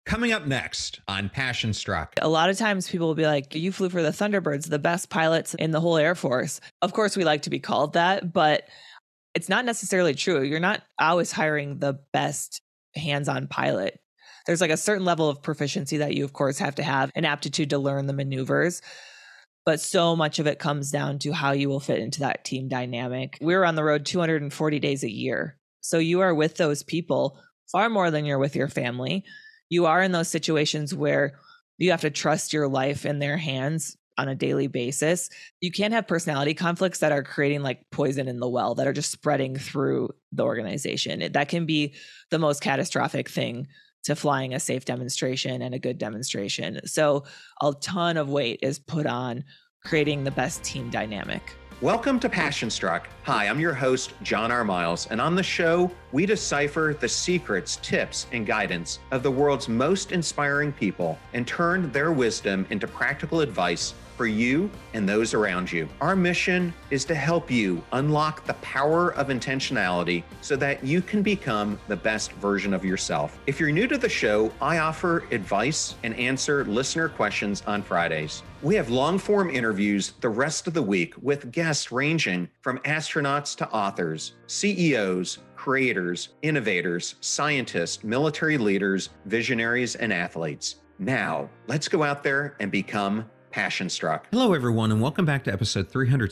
Coming up next on Passion Struck. A lot of times people will be like, you flew for the Thunderbirds, the best pilots in the whole Air Force. Of course, we like to be called that, but it's not necessarily true. You're not always hiring the best hands-on pilot. There's like a certain level of proficiency that you, of course, have to have, an aptitude to learn the maneuvers. But so much of it comes down to how you will fit into that team dynamic. We're on the road 240 days a year. So you are with those people far more than you're with your family. You are in those situations where you have to trust your life in their hands on a daily basis. You can't have personality conflicts that are creating like poison in the well, that are just spreading through the organization. That can be the most catastrophic thing to flying a safe demonstration and a good demonstration. So a ton of weight is put on creating the best team dynamic. Welcome to Passion Struck. Hi, I'm your host, John R. Miles, and on the show, we decipher the secrets, tips, and guidance of the world's most inspiring people and turn their wisdom into practical advice for you and those around you. Our mission is to help you unlock the power of intentionality so that you can become the best version of yourself. If you're new to the show, I offer advice and answer listener questions on Fridays. We have long-form interviews the rest of the week with guests ranging from astronauts to authors, CEOs, creators, innovators, scientists, military leaders, visionaries, and athletes. Now, let's go out there and become Passion Struck. Hello, everyone, and welcome back to episode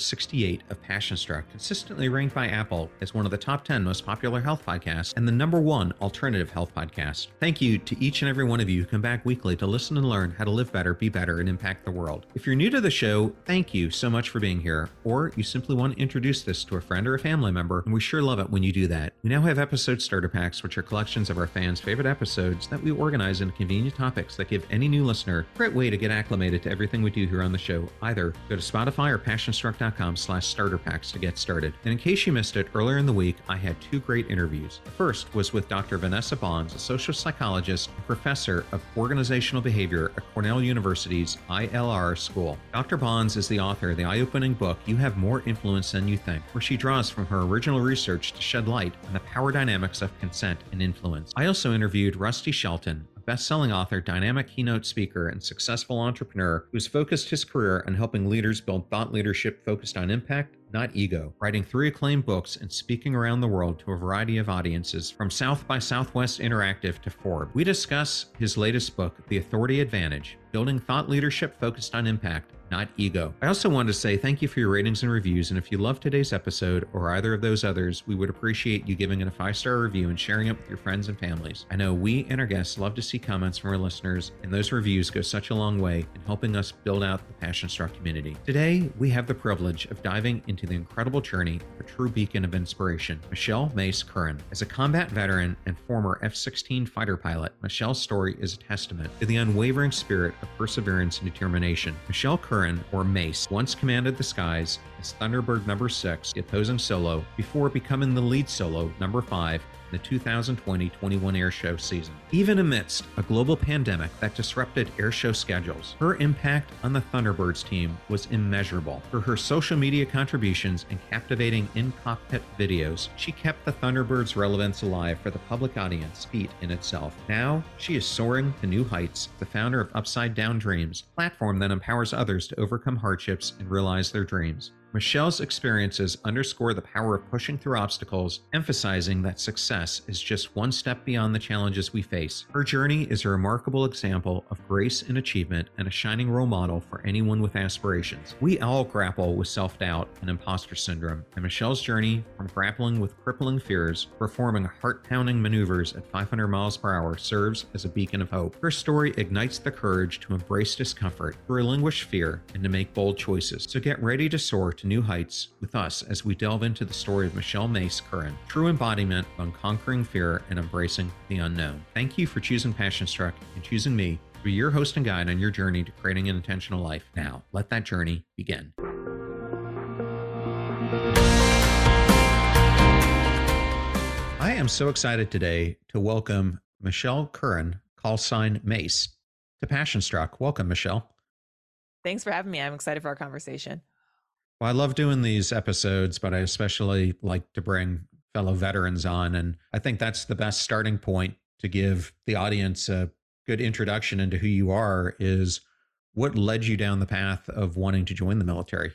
368 of Passion Struck, consistently ranked by Apple as one of the top 10 most popular health podcasts and the #1 alternative health podcast. Thank you to each and every one of you who come back weekly to listen and learn how to live better, be better, and impact the world. If you're new to the show, thank you so much for being here, or you simply want to introduce this to a friend or a family member, and we sure love it when you do that. We now have episode starter packs, which are collections of our fans' favorite episodes that we organize into convenient topics that give any new listener a great way to get acclimated to everything we do here on the show. Either go to Spotify or passionstruck.com/starter packs to get started. And in case you missed it, earlier in the week, I had 2 great interviews. The first was with Dr. Vanessa Bonds, a social psychologist and professor of organizational behavior at Cornell University's ILR School. Dr. Bonds is the author of the eye-opening book, You Have More Influence Than You Think, where she draws from her original research to shed light on the power dynamics of consent and influence. I also interviewed Rusty Shelton, best-selling author, dynamic keynote speaker, and successful entrepreneur who's focused his career on helping leaders build thought leadership focused on impact, not ego, writing 3 acclaimed books and speaking around the world to a variety of audiences, from South by Southwest Interactive to Forbes. We discuss his latest book, The Authority Advantage, Building Thought Leadership Focused on Impact, not ego. I also wanted to say thank you for your ratings and reviews, and if you loved today's episode or either of those others, we would appreciate you giving it a 5-star review and sharing it with your friends and families. I know we and our guests love to see comments from our listeners, and those reviews go such a long way in helping us build out the Passion Struck community. Today, we have the privilege of diving into the incredible journey of a true beacon of inspiration, Michelle Mace Curran. As a combat veteran and former F-16 fighter pilot, Michelle's story is a testament to the unwavering spirit of perseverance and determination. Michelle Curran, or Mace, once commanded the skies as Thunderbird number 6, the opposing solo, before becoming the lead solo, number 5, in the 2020-21 airshow season. Even amidst a global pandemic that disrupted airshow schedules, her impact on the Thunderbirds team was immeasurable. Through her social media contributions and captivating in-cockpit videos, she kept the Thunderbirds' relevance alive for the public audience, feat in itself. Now, she is soaring to new heights, the founder of Upside Down Dreams, a platform that empowers others to overcome hardships and realize their dreams. Michelle's experiences underscore the power of pushing through obstacles, emphasizing that success is just one step beyond the challenges we face. Her journey is a remarkable example of grace and achievement and a shining role model for anyone with aspirations. We all grapple with self-doubt and imposter syndrome, and Michelle's journey from grappling with crippling fears, performing heart-pounding maneuvers at 500 miles per hour serves as a beacon of hope. Her story ignites the courage to embrace discomfort, to relinquish fear, and to make bold choices. So get ready to soar to new heights with us as we delve into the story of Michelle Mace Curran, true embodiment of conquering fear and embracing the unknown. Thank you for choosing Passion Struck and choosing me to be your host and guide on your journey to creating an intentional life. Now, let that journey begin. I am so excited today to welcome Michelle Curran, call sign Mace, to Passion Struck. Welcome, Michelle. Thanks for having me. I'm excited for our conversation. Well, I love doing these episodes, but I especially like to bring fellow veterans on. And I think that's the best starting point to give the audience a good introduction into who you are is what led you down the path of wanting to join the military?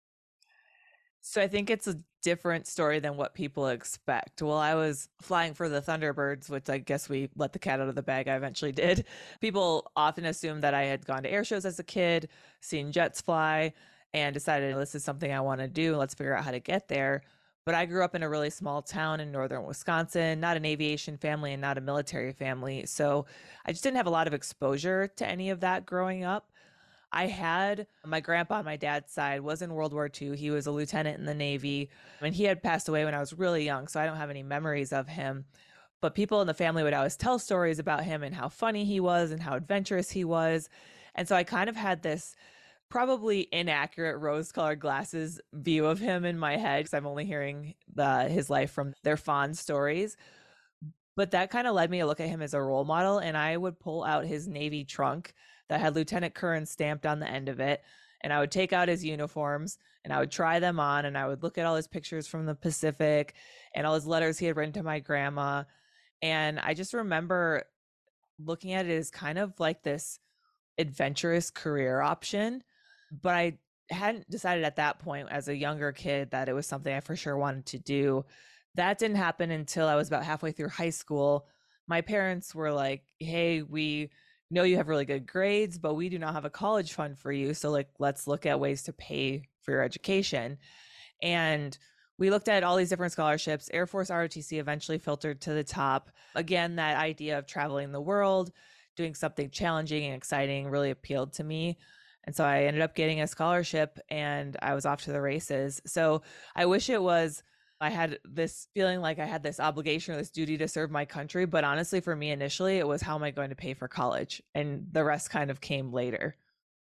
So I think it's a different story than what people expect. Well, I was flying for the Thunderbirds, which I guess we let the cat out of the bag. I eventually did. People often assume that I had gone to air shows as a kid, seen jets fly, and decided this is something I want to do. Let's figure out how to get there. But I grew up in a really small town in northern Wisconsin, not an aviation family and not a military family. So I just didn't have a lot of exposure to any of that growing up. I had my grandpa on my dad's side was in World War II. He was a lieutenant in the Navy and he had passed away when I was really young. So I don't have any memories of him. But people in the family would always tell stories about him and how funny he was and how adventurous he was. And so I kind of had this probably inaccurate rose colored glasses view of him in my head because I'm only hearing his life from their fond stories. But that kind of led me to look at him as a role model. And I would pull out his Navy trunk that had Lieutenant Curran stamped on the end of it. And I would take out his uniforms and I would try them on. And I would look at all his pictures from the Pacific and all his letters he had written to my grandma. And I just remember looking at it as kind of like this adventurous career option. But I hadn't decided at that point as a younger kid that it was something I for sure wanted to do. That didn't happen until I was about halfway through high school. My parents were like, hey, we know you have really good grades, but we do not have a college fund for you. So, like, let's look at ways to pay for your education. And we looked at all these different scholarships. Air Force ROTC eventually filtered to the top. Again, that idea of traveling the world, doing something challenging and exciting really appealed to me. And so I ended up getting a scholarship and I was off to the races. So I wish it was I had this feeling like I had this obligation or this duty to serve my country. But honestly, for me initially, it was how am I going to pay for college? And the rest kind of came later.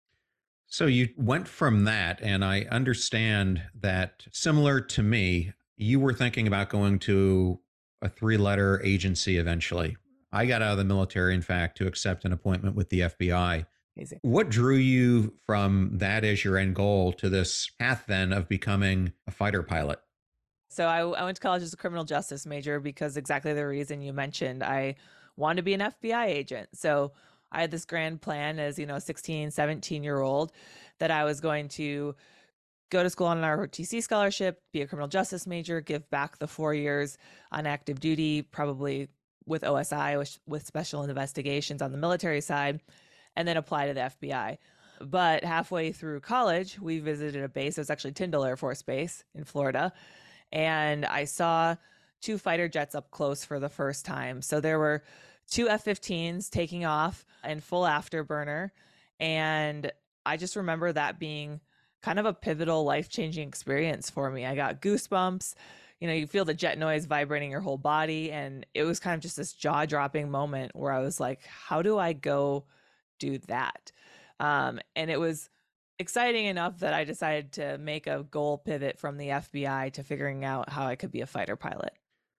So you went from that, and I understand that similar to me, you were thinking about going to a three-letter agency eventually. I got out of the military, in fact, to accept an appointment with the FBI. Amazing. What drew you from that as your end goal to this path then of becoming a fighter pilot? So I went to college as a criminal justice major because exactly the reason you mentioned. I wanted to be an FBI agent. So I had this grand plan as, a 16, 17-year-old that I was going to go to school on an ROTC scholarship, be a criminal justice major, give back the 4 years on active duty, probably with OSI, with special investigations on the military side, and then apply to the FBI. But halfway through college, we visited a base. It was actually Tyndall Air Force Base in Florida. And I saw two fighter jets up close for the first time. So there were two F-15s taking off in full afterburner. And I just remember that being kind of a pivotal, life-changing experience for me. I got goosebumps. You feel the jet noise vibrating your whole body. And it was kind of just this jaw-dropping moment where I was like, how do I go do that? And it was exciting enough that I decided to make a goal pivot from the FBI to figuring out how I could be a fighter pilot.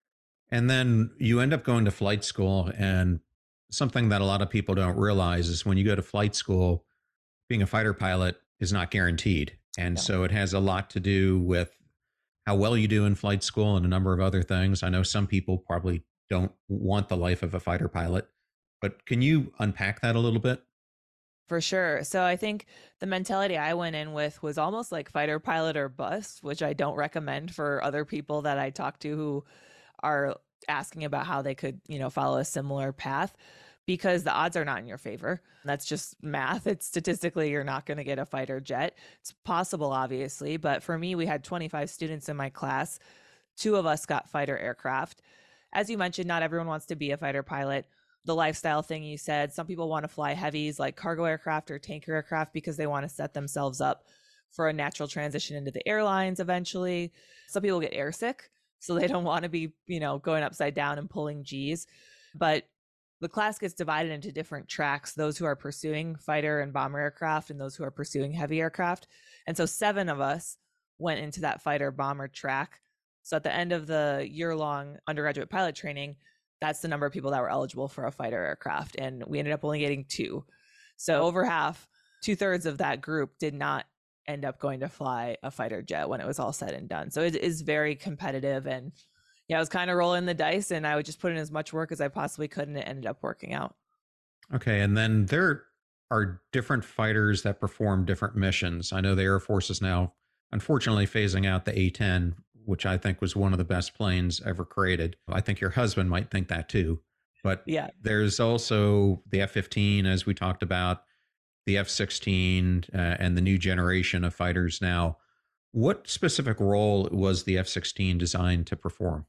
And then you end up going to flight school. And something that a lot of people don't realize is when you go to flight school, being a fighter pilot is not guaranteed. And No. so it has a lot to do with how well you do in flight school and a number of other things. I know some people probably don't want the life of a fighter pilot, but can you unpack that a little bit? For sure. So I think the mentality I went in with was almost like fighter pilot or bust, which I don't recommend for other people that I talk to who are asking about how they could, follow a similar path because the odds are not in your favor. That's just math. It's statistically, you're not going to get a fighter jet. It's possible, obviously. But for me, we had 25 students in my class. 2 of us got fighter aircraft. As you mentioned, not everyone wants to be a fighter pilot. The lifestyle thing you said, some people want to fly heavies like cargo aircraft or tanker aircraft because they want to set themselves up for a natural transition into the airlines eventually. Some people get airsick, so they don't want to be, going upside down and pulling G's. But the class gets divided into different tracks, those who are pursuing fighter and bomber aircraft and those who are pursuing heavy aircraft. And so 7 of us went into that fighter bomber track. So at the end of the year-long undergraduate pilot training, that's the number of people that were eligible for a fighter aircraft. And we ended up only getting 2. So over half, 2/3 of that group did not end up going to fly a fighter jet when it was all said and done. So it is very competitive. And yeah, I was kind of rolling the dice and I would just put in as much work as I possibly could. And it ended up working out. Okay. And then there are different fighters that perform different missions. I know the Air Force is now, unfortunately, phasing out the A-10, which I think was one of the best planes ever created. I think your husband might think that too. But Yeah. there's also the F-15, as we talked about, the F-16, and the new generation of fighters now. What specific role was the F-16 designed to perform?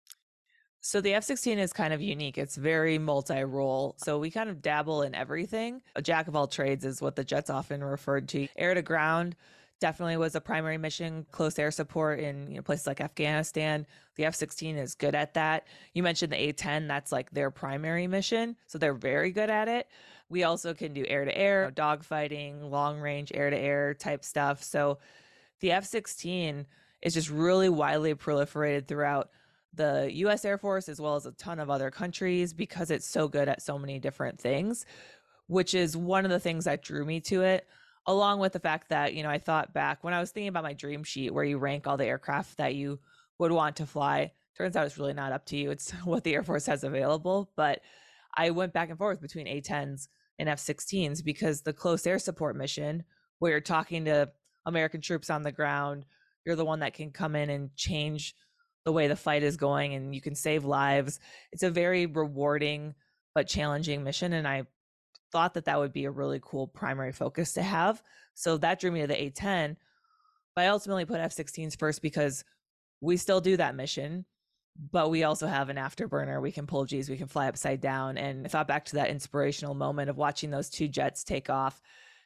So the F-16 is kind of unique. It's very multi-role. So we kind of dabble in everything. A jack of all trades is what the jets often referred to. Air to ground definitely was a primary mission, close air support in places like Afghanistan. The F-16 is good at that. You mentioned the A-10, that's like their primary mission. So they're very good at it. We also can do air to air, dogfighting, long range air to air type stuff. So the F-16 is just really widely proliferated throughout the US Air Force as well as a ton of other countries because it's so good at so many different things, which is one of the things that drew me to it, along with the fact that, I thought back when I was thinking about my dream sheet where you rank all the aircraft that you would want to fly. Turns out it's really not up to you. It's what the Air Force has available. But I went back and forth between A-10s and F-16s because the close air support mission, where you're talking to American troops on the ground, you're the one that can come in and change the way the fight is going and you can save lives. It's a very rewarding but challenging mission. And I thought that that would be a really cool primary focus to have. So that drew me to the A-10. But I ultimately put F-16s first because we still do that mission, but we also have an afterburner. We can pull G's, we can fly upside down. And I thought back to that inspirational moment of watching those two jets take off.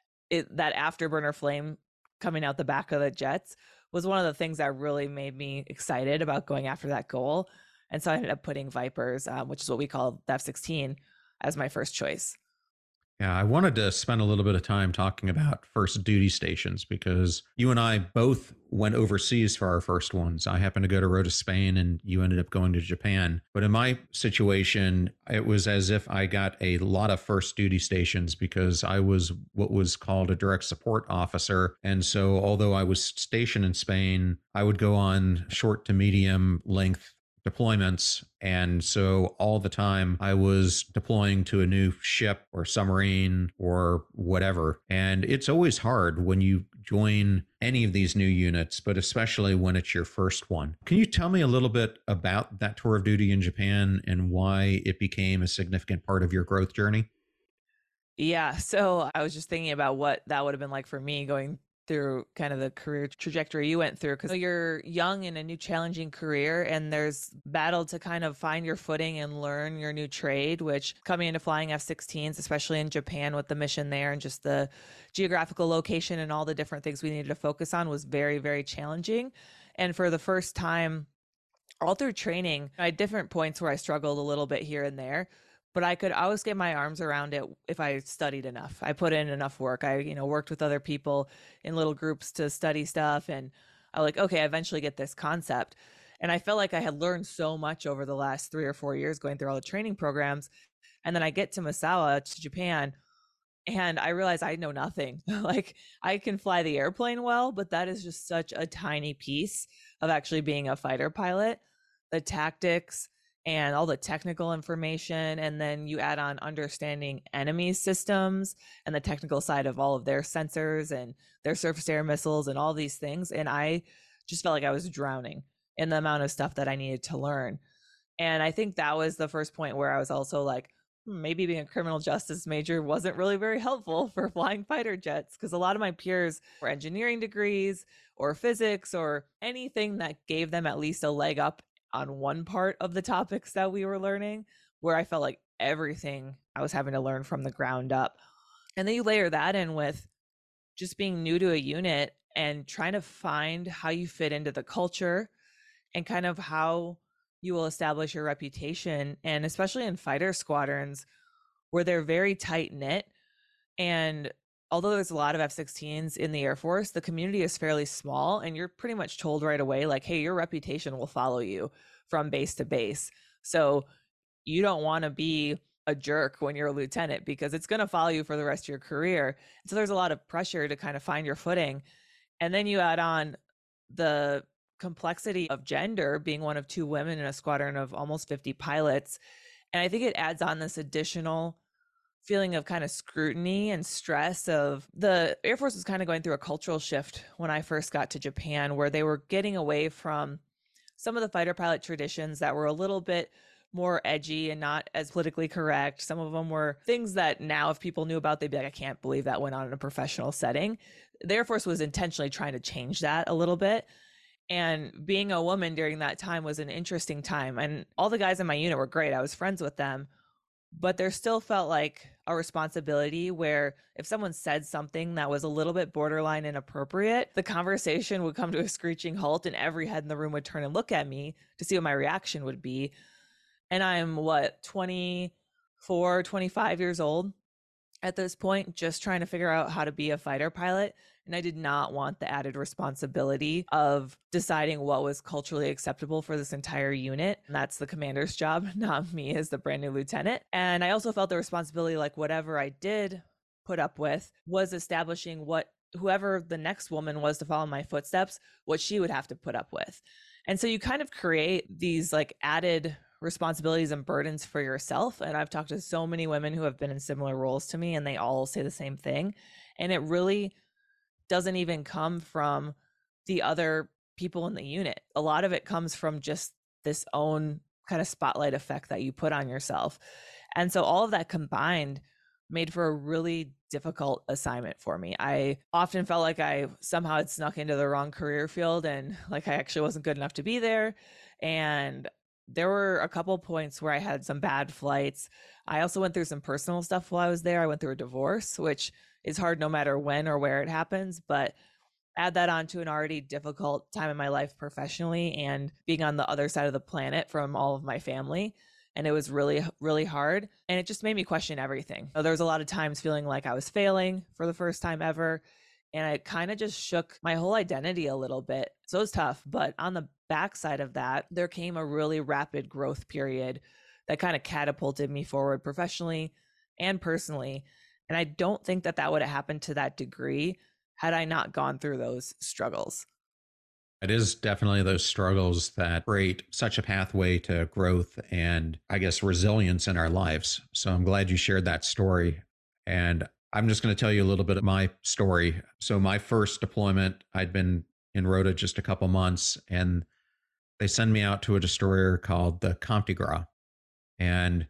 That afterburner flame coming out the back of the jets was one of the things that really made me excited about going after that goal. And so I ended up putting Vipers, which is what we call the F-16, as my first choice. Yeah, I wanted to spend a little bit of time talking about first duty stations because you and I both went overseas for our first ones. I happened to go to Rota, Spain, and you ended up going to Japan. But in my situation, it was as if I got a lot of first duty stations because I was what was called a direct support officer. And so, although I was stationed in Spain, I would go on short to medium length deployments. And so all the time I was deploying to a new ship or submarine or whatever. And it's always hard when you join any of these new units, but especially when it's your first one. Can you tell me a little bit about that tour of duty in Japan and why it became a significant part of your growth journey? Yeah. So I was just thinking about what that would have been like for me going through kind of the career trajectory you went through because you're young in a new challenging career and there's battle to kind of find your footing and learn your new trade, which coming into flying F-16s, especially in Japan with the mission there and just the geographical location and all the different things we needed to focus on was very, very challenging. And for the first time, all through training, I had different points where I struggled a little bit here and there, but I could always get my arms around it if I studied enough. I put in enough work. I, worked with other people in little groups to study stuff. And I was like, okay, I eventually get this concept. And I felt like I had learned so much over the last 3 or 4 years going through all the training programs. And then I get to Misawa, to Japan, and I realize I know nothing. Like I can fly the airplane well, but that is just such a tiny piece of actually being a fighter pilot. The tactics and all the technical information, and then you add on understanding enemy systems and the technical side of all of their sensors and their surface to air missiles and all these things. And I just felt like I was drowning in the amount of stuff that I needed to learn. And I think that was the first point where I was also like, maybe being a criminal justice major wasn't really very helpful for flying fighter jets because a lot of my peers were engineering degrees or physics or anything that gave them at least a leg up on one part of the topics that we were learning, where I felt like everything I was having to learn from the ground up. And then you layer that in with just being new to a unit and trying to find how you fit into the culture and kind of how you will establish your reputation. And especially in fighter squadrons where they're very tight knit. And although there's a lot of F-16s in the Air Force, the community is fairly small and you're pretty much told right away, like, hey, your reputation will follow you from base to base. So you don't want to be a jerk when you're a lieutenant because it's going to follow you for the rest of your career. So there's a lot of pressure to kind of find your footing. And then you add on the complexity of gender, being one of two women in a squadron of almost 50 pilots. And I think it adds on this additional feeling of kind of scrutiny and stress of the Air Force was kind of going through a cultural shift when I first got to Japan, where they were getting away from some of the fighter pilot traditions that were a little bit more edgy and not as politically correct. Some of them were things that now, if people knew about, they'd be like, I can't believe that went on in a professional setting. The Air Force was intentionally trying to change that a little bit. And being a woman during that time was an interesting time. And all the guys in my unit were great. I was friends with them. But there still felt like a responsibility where if someone said something that was a little bit borderline inappropriate, the conversation would come to a screeching halt and every head in the room would turn and look at me to see what my reaction would be. And I'm 24, 25 years old at this point, just trying to figure out how to be a fighter pilot. And I did not want the added responsibility of deciding what was culturally acceptable for this entire unit. And that's the commander's job, not me as the brand new lieutenant. And I also felt the responsibility, like whatever I did put up with was establishing what whoever the next woman was to follow my footsteps, what she would have to put up with. And so you kind of create these like added responsibilities and burdens for yourself. And I've talked to so many women who have been in similar roles to me, and they all say the same thing. And it really doesn't even come from the other people in the unit. A lot of it comes from just this own kind of spotlight effect that you put on yourself. And so all of that combined made for a really difficult assignment for me. I often felt like I somehow had snuck into the wrong career field and like I actually wasn't good enough to be there. And there were a couple points where I had some bad flights. I also went through some personal stuff while I was there. I went through a divorce, which is hard no matter when or where it happens, but add that on to an already difficult time in my life professionally and being on the other side of the planet from all of my family. And it was really, really hard. And it just made me question everything. There was a lot of times feeling like I was failing for the first time ever. And it kind of just shook my whole identity a little bit. So it was tough. But on the backside of that, there came a really rapid growth period that kind of catapulted me forward professionally and personally. And I don't think that that would have happened to that degree had I not gone through those struggles. It is definitely those struggles that create such a pathway to growth and, I guess, resilience in our lives. So I'm glad you shared that story. And I'm just going to tell you a little bit of my story. So my first deployment, I'd been in Rota just a couple months, and they sent me out to a destroyer called the Comte de Gras. And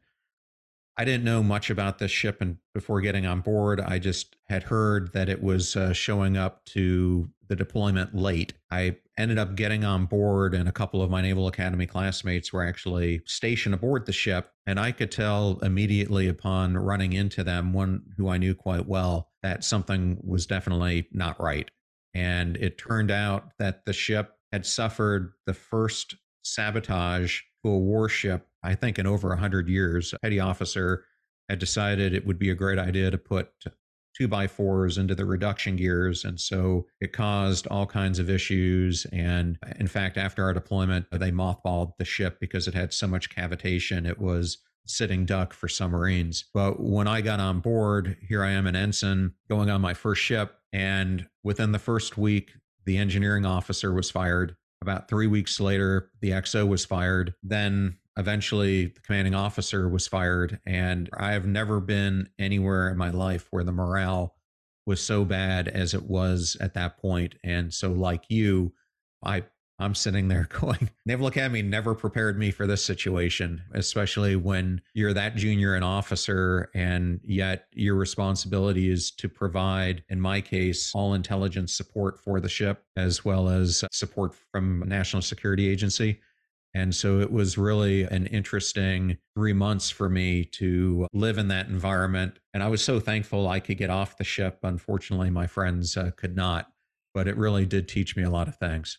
I didn't know much about this ship, and before getting on board, I just had heard that it was showing up to the deployment late. I ended up getting on board, and a couple of my Naval Academy classmates were actually stationed aboard the ship, and I could tell immediately upon running into them, one who I knew quite well, that something was definitely not right. And it turned out that the ship had suffered the first sabotage to a warship, I think, in over 100 years. A petty officer had decided it would be a great idea to put 2x4s into the reduction gears. And so it caused all kinds of issues. And in fact, after our deployment, they mothballed the ship because it had so much cavitation. It was sitting duck for submarines. But when I got on board, here I am, an ensign going on my first ship. And within the first week, the engineering officer was fired. About 3 weeks later, the XO was fired. Then eventually the commanding officer was fired. And I have never been anywhere in my life where the morale was so bad as it was at that point. And so like you, I'm sitting there going, Naval Academy never prepared me for this situation, especially when you're that junior an officer and yet your responsibility is to provide, in my case, all intelligence support for the ship, as well as support from a national security agency. And so it was really an interesting 3 months for me to live in that environment. And I was so thankful I could get off the ship. Unfortunately, my friends could not, but it really did teach me a lot of things.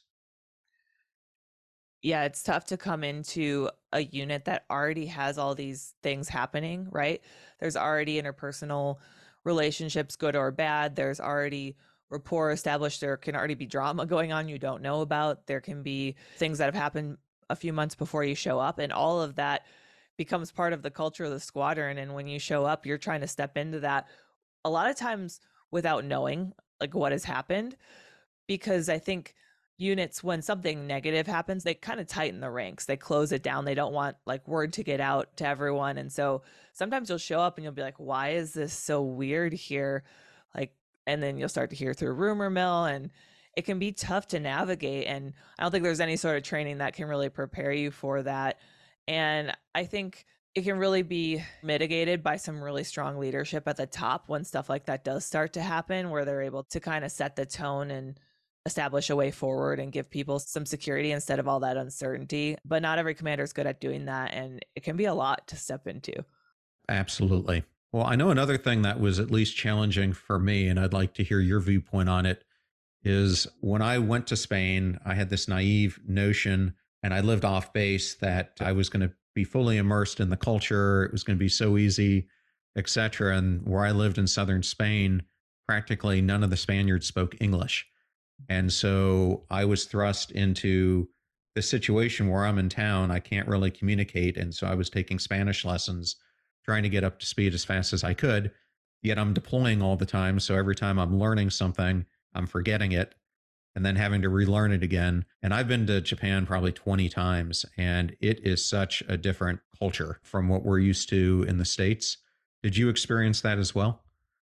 Yeah, it's tough to come into a unit that already has all these things happening, right? There's already interpersonal relationships, good or bad. There's already rapport established. There can already be drama going on you don't know about. There can be things that have happened a few months before you show up, and all of that becomes part of the culture of the squadron. And when you show up, you're trying to step into that a lot of times without knowing like what has happened, because I think units, when something negative happens, they kind of tighten the ranks. They close it down. They don't want like word to get out to everyone. And so sometimes you'll show up and you'll be like, why is this so weird here? Like, and then you'll start to hear through rumor mill, and it can be tough to navigate. And I don't think there's any sort of training that can really prepare you for that. And I think it can really be mitigated by some really strong leadership at the top when stuff like that does start to happen, where they're able to kind of set the tone and establish a way forward and give people some security instead of all that uncertainty. But not every commander is good at doing that, and it can be a lot to step into. Absolutely. Well, I know another thing that was at least challenging for me, and I'd like to hear your viewpoint on it, is when I went to Spain, I had this naive notion, and I lived off base, that I was going to be fully immersed in the culture. It was going to be so easy, etc. And where I lived in southern Spain, practically none of the Spaniards spoke English. And so I was thrust into the situation where I'm in town. I can't really communicate. And so I was taking Spanish lessons, trying to get up to speed as fast as I could. Yet I'm deploying all the time. So every time I'm learning something, I'm forgetting it and then having to relearn it again. And I've been to Japan probably 20 times, and it is such a different culture from what we're used to in the States. Did you experience that as well?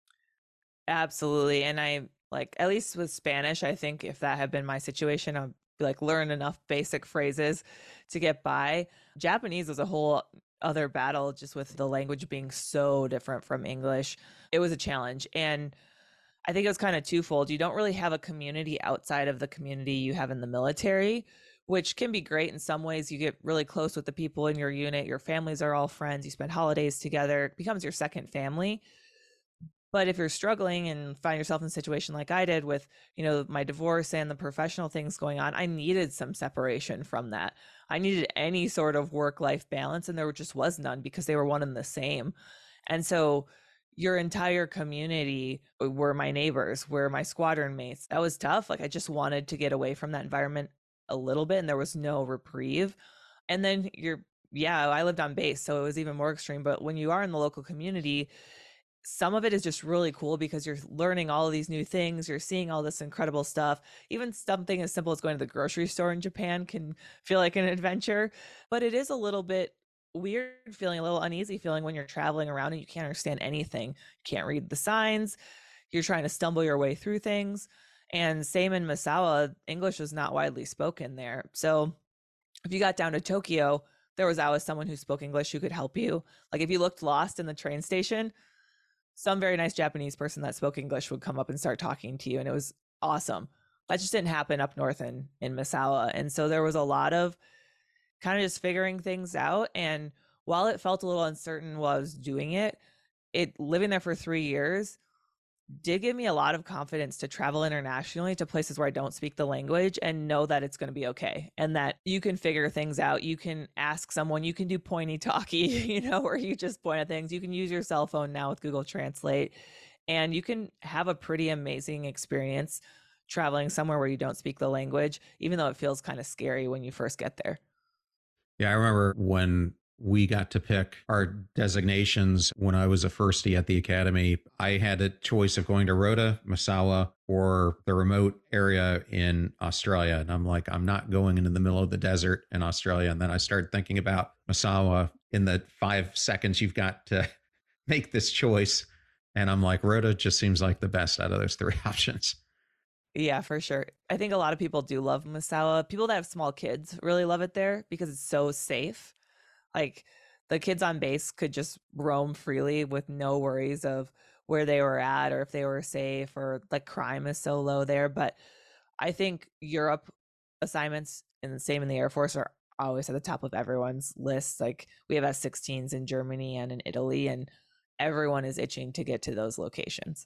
Absolutely. And I like, at least with Spanish, I think if that had been my situation, I'd be like learn enough basic phrases to get by. Japanese was a whole other battle, just with the language being so different from English. It was a challenge. And I think it was kind of twofold. You don't really have a community outside of the community you have in the military, which can be great in some ways. You get really close with the people in your unit. Your families are all friends. You spend holidays together. It becomes your second family. But if you're struggling and find yourself in a situation like I did with, my divorce and the professional things going on, I needed some separation from that. I needed any sort of work-life balance, and there just was none because they were one and the same. And so your entire community were my neighbors, were my squadron mates. That was tough. Like, I just wanted to get away from that environment a little bit, and there was no reprieve. And then I lived on base, so it was even more extreme. But when you are in the local community, some of it is just really cool because you're learning all of these new things. You're seeing all this incredible stuff. Even something as simple as going to the grocery store in Japan can feel like an adventure, but it is a little bit weird feeling, a little uneasy feeling when you're traveling around and you can't understand anything. You can't read the signs. You're trying to stumble your way through things. And same in Misawa, English is not widely spoken there. So if you got down to Tokyo, there was always someone who spoke English who could help you. Like if you looked lost in the train station, some very nice Japanese person that spoke English would come up and start talking to you. And it was awesome. That just didn't happen up north in Misawa. And so there was a lot of kind of just figuring things out. And while it felt a little uncertain while I was doing it, living there for 3 years did give me a lot of confidence to travel internationally to places where I don't speak the language and know that it's going to be okay and that you can figure things out. You can ask someone, you can do pointy talkie, where you just point at things. You can use your cell phone now with Google Translate, and you can have a pretty amazing experience traveling somewhere where you don't speak the language, even though it feels kind of scary when you first get there. Yeah, I remember when we got to pick our designations when I was a firstie at the academy. I had a choice of going to Rota, Misawa, or the remote area in Australia. And I'm like, I'm not going into the middle of the desert in Australia. And then I started thinking about Misawa in the 5 seconds you've got to make this choice. And I'm like, Rota just seems like the best out of those 3 options. Yeah, for sure. I think a lot of people do love Misawa. People that have small kids really love it there because it's so safe. Like the kids on base could just roam freely with no worries of where they were at or if they were safe, or like crime is so low there. But I think Europe assignments, and the same in the Air Force, are always at the top of everyone's list. Like we have F-16s in Germany and in Italy, and everyone is itching to get to those locations.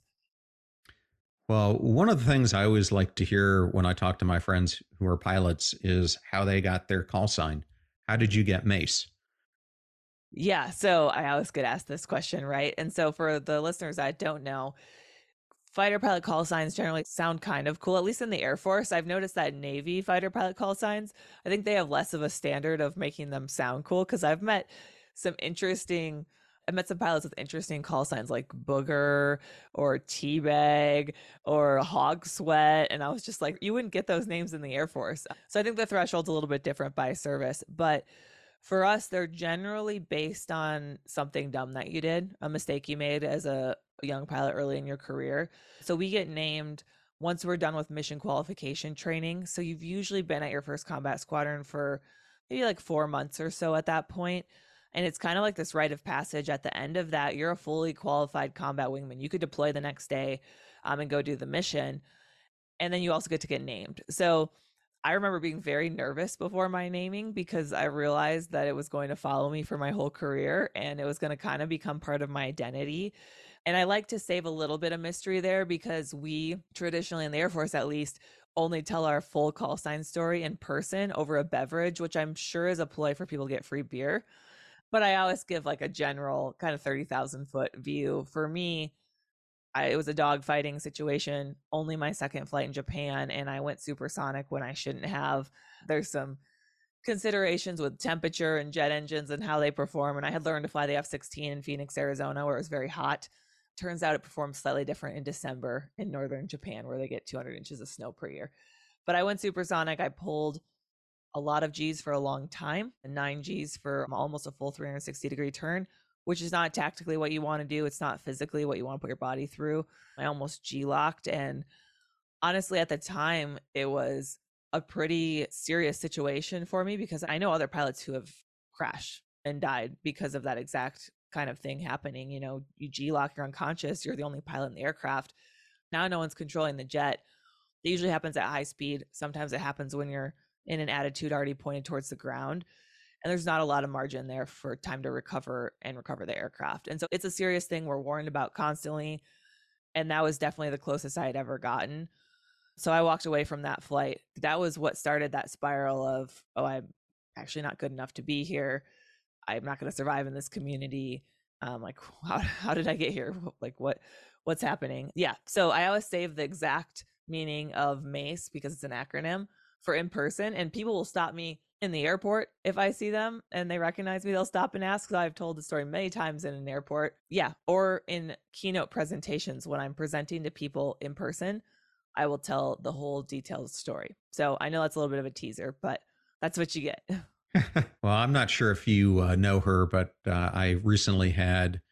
Well, one of the things I always like to hear when I talk to my friends who are pilots is how they got their call sign. How did you get Mace? Yeah, so I always get asked this question, right? And so for the listeners that don't know, fighter pilot call signs generally sound kind of cool, at least in the Air Force. I've noticed that Navy fighter pilot call signs, I think they have less of a standard of making them sound cool, because I've met some interesting I met some pilots with interesting call signs like booger or teabag or hog sweat. And I was just like, you wouldn't get those names in the Air Force. So I think the threshold's a little bit different by service. But for us, they're generally based on something dumb that you did, a mistake you made as a young pilot early in your career. So we get named once we're done with mission qualification training. So you've usually been at your first combat squadron for maybe like 4 months or so at that point. And it's kind of like this rite of passage. At the end of that, you're a fully qualified combat wingman. You could deploy the next day and go do the mission. And then you also get to get named. So I remember being very nervous before my naming because I realized that it was going to follow me for my whole career and it was going to kind of become part of my identity. And I like to save a little bit of mystery there because we traditionally, in the Air Force at least, only tell our full call sign story in person over a beverage, which I'm sure is a ploy for people to get free beer. But I always give like a general kind of 30,000 foot view. For me, it was a dogfighting situation, only my second flight in Japan, and I went supersonic when I shouldn't have. There's some considerations with temperature and jet engines and how they perform. And I had learned to fly the F-16 in Phoenix, Arizona, where it was very hot. Turns out it performs slightly different in December in northern Japan, where they get 200 inches of snow per year. But I went supersonic. I pulled a lot of G's for a long time, 9 G's for almost a full 360-degree turn, which is not tactically what you want to do. It's not physically what you want to put your body through. I almost G-locked. And honestly, at the time, it was a pretty serious situation for me because I know other pilots who have crashed and died because of that exact kind of thing happening. You know, you G-lock, you're unconscious, you're the only pilot in the aircraft. Now no one's controlling the jet. It usually happens at high speed. Sometimes it happens when you're in an attitude already pointed towards the ground. And there's not a lot of margin there for time to recover the aircraft. And so it's a serious thing we're warned about constantly. And that was definitely the closest I had ever gotten. So I walked away from that flight. That was what started that spiral of, oh, I'm actually not good enough to be here. I'm not going to survive in this community. Like, how did I get here? Like, what's happening? Yeah. So I always save the exact meaning of MACE because it's an acronym for in person, and people will stop me in the airport if I see them and they recognize me. They'll stop and ask. So I've told the story many times in an airport. Yeah. Or in keynote presentations when I'm presenting to people in person, I will tell the whole detailed story. So I know that's a little bit of a teaser, but that's what you get. Well, I'm not sure if you know her, but I recently had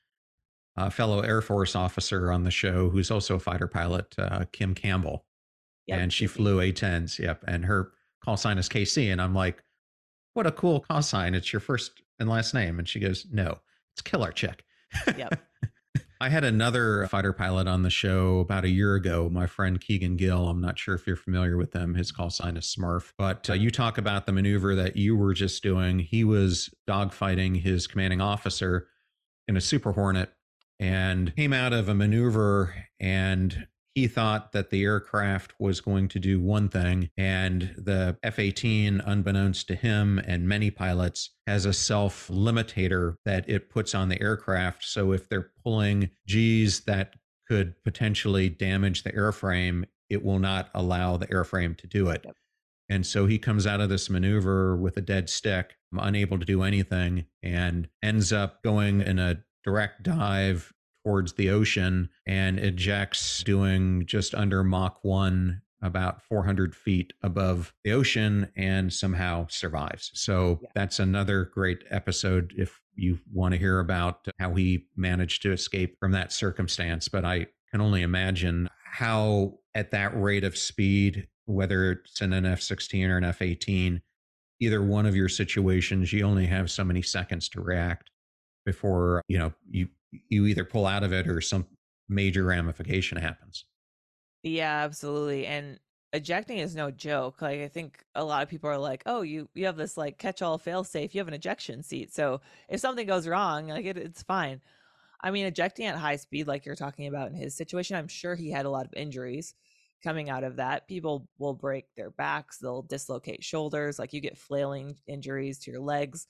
a fellow Air Force officer on the show who's also a fighter pilot, Kim Campbell. Yep, and she Casey. flew A-10s. Yep. And her call sign is KC. And I'm like, what a cool call sign. It's your first and last name. And she goes, no, it's Killer Chick. Yep. I had another fighter pilot on the show about a year ago, my friend Keegan Gill. I'm not sure if you're familiar with him. His call sign is Smurf. But you talk about the maneuver that you were just doing. He was dogfighting his commanding officer in a Super Hornet and came out of a maneuver, and he thought that the aircraft was going to do one thing, and the F-18, unbeknownst to him and many pilots, has a self-limitator that it puts on the aircraft. So if they're pulling G's that could potentially damage the airframe, it will not allow the airframe to do it. Yep. And so he comes out of this maneuver with a dead stick, unable to do anything, and ends up going in a direct dive towards the ocean and ejects doing just under Mach 1, about 400 feet above the ocean, and somehow survives. So that's another great episode if you want to hear about how he managed to escape from that circumstance. But I can only imagine how at that rate of speed, whether it's in an F-16 or an F-18, either one of your situations, you only have so many seconds to react before, you either pull out of it or some major ramification happens. Yeah, absolutely. And ejecting is no joke. Like I think a lot of people are like, "Oh, you have this like catch-all fail-safe. You have an ejection seat. So if something goes wrong, like it's fine." I mean, ejecting at high speed like you're talking about in his situation, I'm sure he had a lot of injuries coming out of that. People will break their backs, they'll dislocate shoulders, like you get flailing injuries to your legs.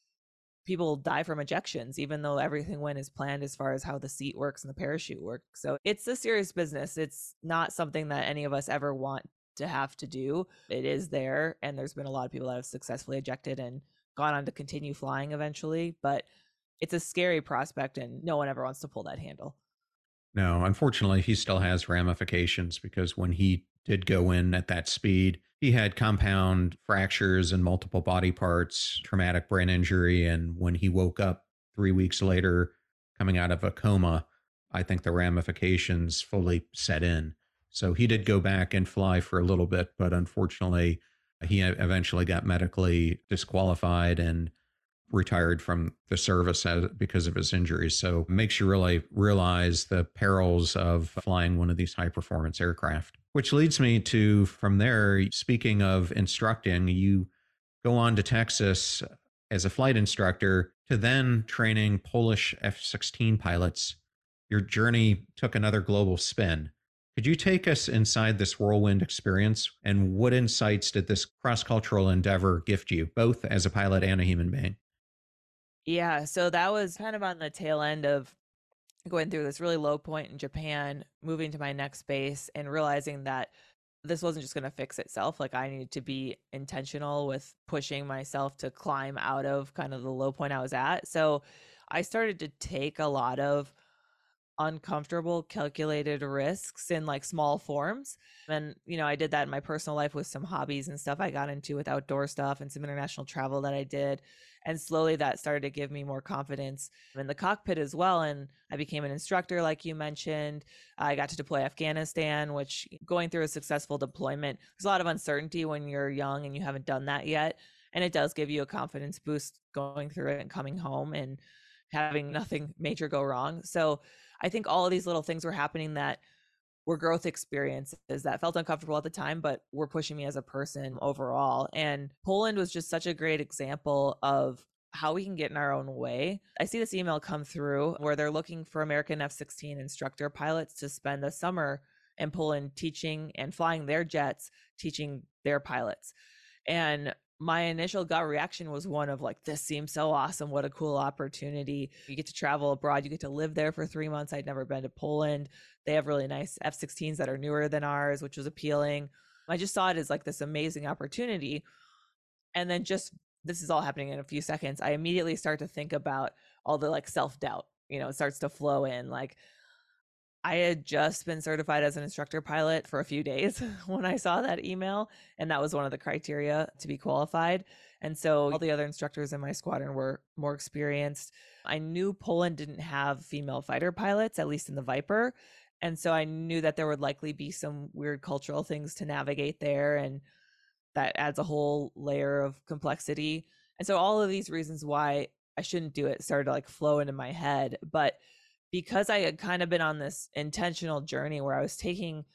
People die from ejections, even though everything went as planned as far as how the seat works and the parachute works. So it's a serious business. It's not something that any of us ever want to have to do. It is there. And there's been a lot of people that have successfully ejected and gone on to continue flying eventually. But it's a scary prospect and no one ever wants to pull that handle. No, unfortunately, he still has ramifications because when he did go in at that speed, he had compound fractures in multiple body parts, traumatic brain injury. And when he woke up 3 weeks later, coming out of a coma, I think the ramifications fully set in. So he did go back and fly for a little bit, but unfortunately, he eventually got medically disqualified and retired from the service because of his injuries. So it makes you really realize the perils of flying one of these high performance aircraft. Which leads me to, from there, speaking of instructing, you go on to Texas as a flight instructor to then training Polish F-16 pilots. Your journey took another global spin. Could you take us inside this whirlwind experience, and what insights did this cross-cultural endeavor gift you, both as a pilot and a human being? Yeah, so that was kind of on the tail end of going through this really low point in Japan, moving to my next base and realizing that this wasn't just going to fix itself. Like I needed to be intentional with pushing myself to climb out of kind of the low point I was at. So I started to take a lot of uncomfortable calculated risks in like small forms. And I did that in my personal life with some hobbies and stuff I got into with outdoor stuff and some international travel that I did. And slowly that started to give me more confidence in the cockpit as well. And I became an instructor, like you mentioned. I got to deploy Afghanistan, which going through a successful deployment, there's a lot of uncertainty when you're young and you haven't done that yet. And it does give you a confidence boost going through it and coming home and having nothing major go wrong. So I think all of these little things were happening that were growth experiences that felt uncomfortable at the time, but were pushing me as a person overall. And Poland was just such a great example of how we can get in our own way. I see this email come through where they're looking for American F-16 instructor pilots to spend the summer in Poland teaching and flying their jets, teaching their pilots. And my initial gut reaction was one of like, this seems so awesome. What a cool opportunity. You get to travel abroad. You get to live there for 3 months. I'd never been to Poland. They have really nice F-16s that are newer than ours, which was appealing. I just saw it as like this amazing opportunity. And then just, this is all happening in a few seconds. I immediately start to think about all the like self-doubt, it starts to flow in. Like I had just been certified as an instructor pilot for a few days when I saw that email, and that was one of the criteria to be qualified. And so all the other instructors in my squadron were more experienced. I knew Poland didn't have female fighter pilots, at least in the Viper. And so I knew that there would likely be some weird cultural things to navigate there, and that adds a whole layer of complexity. And so all of these reasons why I shouldn't do it started to like flow into my head. But because I had kind of been on this intentional journey where I was taking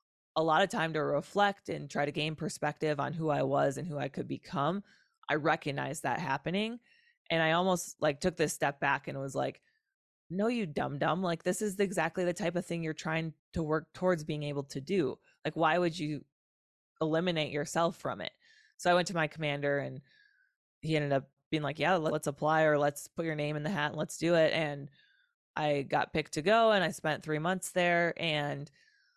a lot of time to reflect and try to gain perspective on who I was and who I could become, I recognized that happening. And I almost like took this step back and was like, no, you dumb. Like, this is exactly the type of thing you're trying to work towards being able to do. Like, why would you eliminate yourself from it? So I went to my commander and he ended up being like, yeah, let's apply, or let's put your name in the hat and let's do it. And I got picked to go and I spent 3 months there, and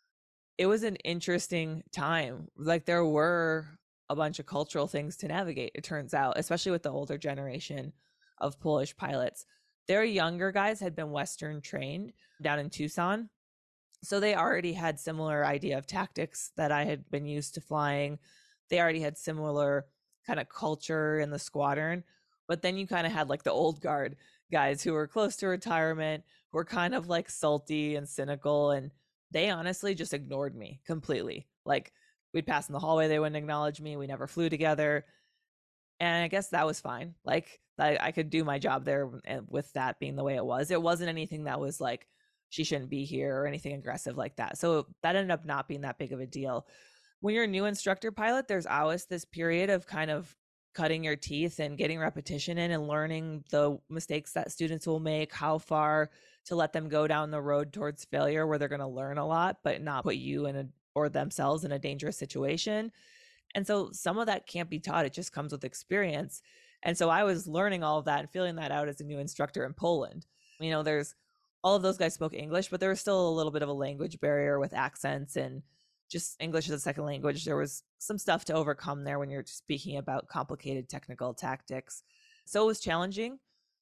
it was an interesting time. Like there were a bunch of cultural things to navigate, it turns out, especially with the older generation of Polish pilots. Their younger guys had been Western trained down in Tucson. So they already had similar idea of tactics that I had been used to flying. They already had similar kind of culture in the squadron. But then you kind of had like the old guard guys who were close to retirement, who were kind of like salty and cynical. And they honestly just ignored me completely. Like we'd pass in the hallway, they wouldn't acknowledge me. We never flew together. And I guess that was fine. Like I could do my job there with that being the way it was. It wasn't anything that was like, she shouldn't be here or anything aggressive like that. So that ended up not being that big of a deal. When you're a new instructor pilot, there's always this period of kind of cutting your teeth and getting repetition in and learning the mistakes that students will make, how far to let them go down the road towards failure where they're going to learn a lot, but not put you or themselves in a dangerous situation. And so some of that can't be taught. It just comes with experience. And so I was learning all of that and feeling that out as a new instructor in Poland. There's all of those guys spoke English, but there was still a little bit of a language barrier with accents and just English as a second language. There was some stuff to overcome there when you're speaking about complicated technical tactics. So it was challenging.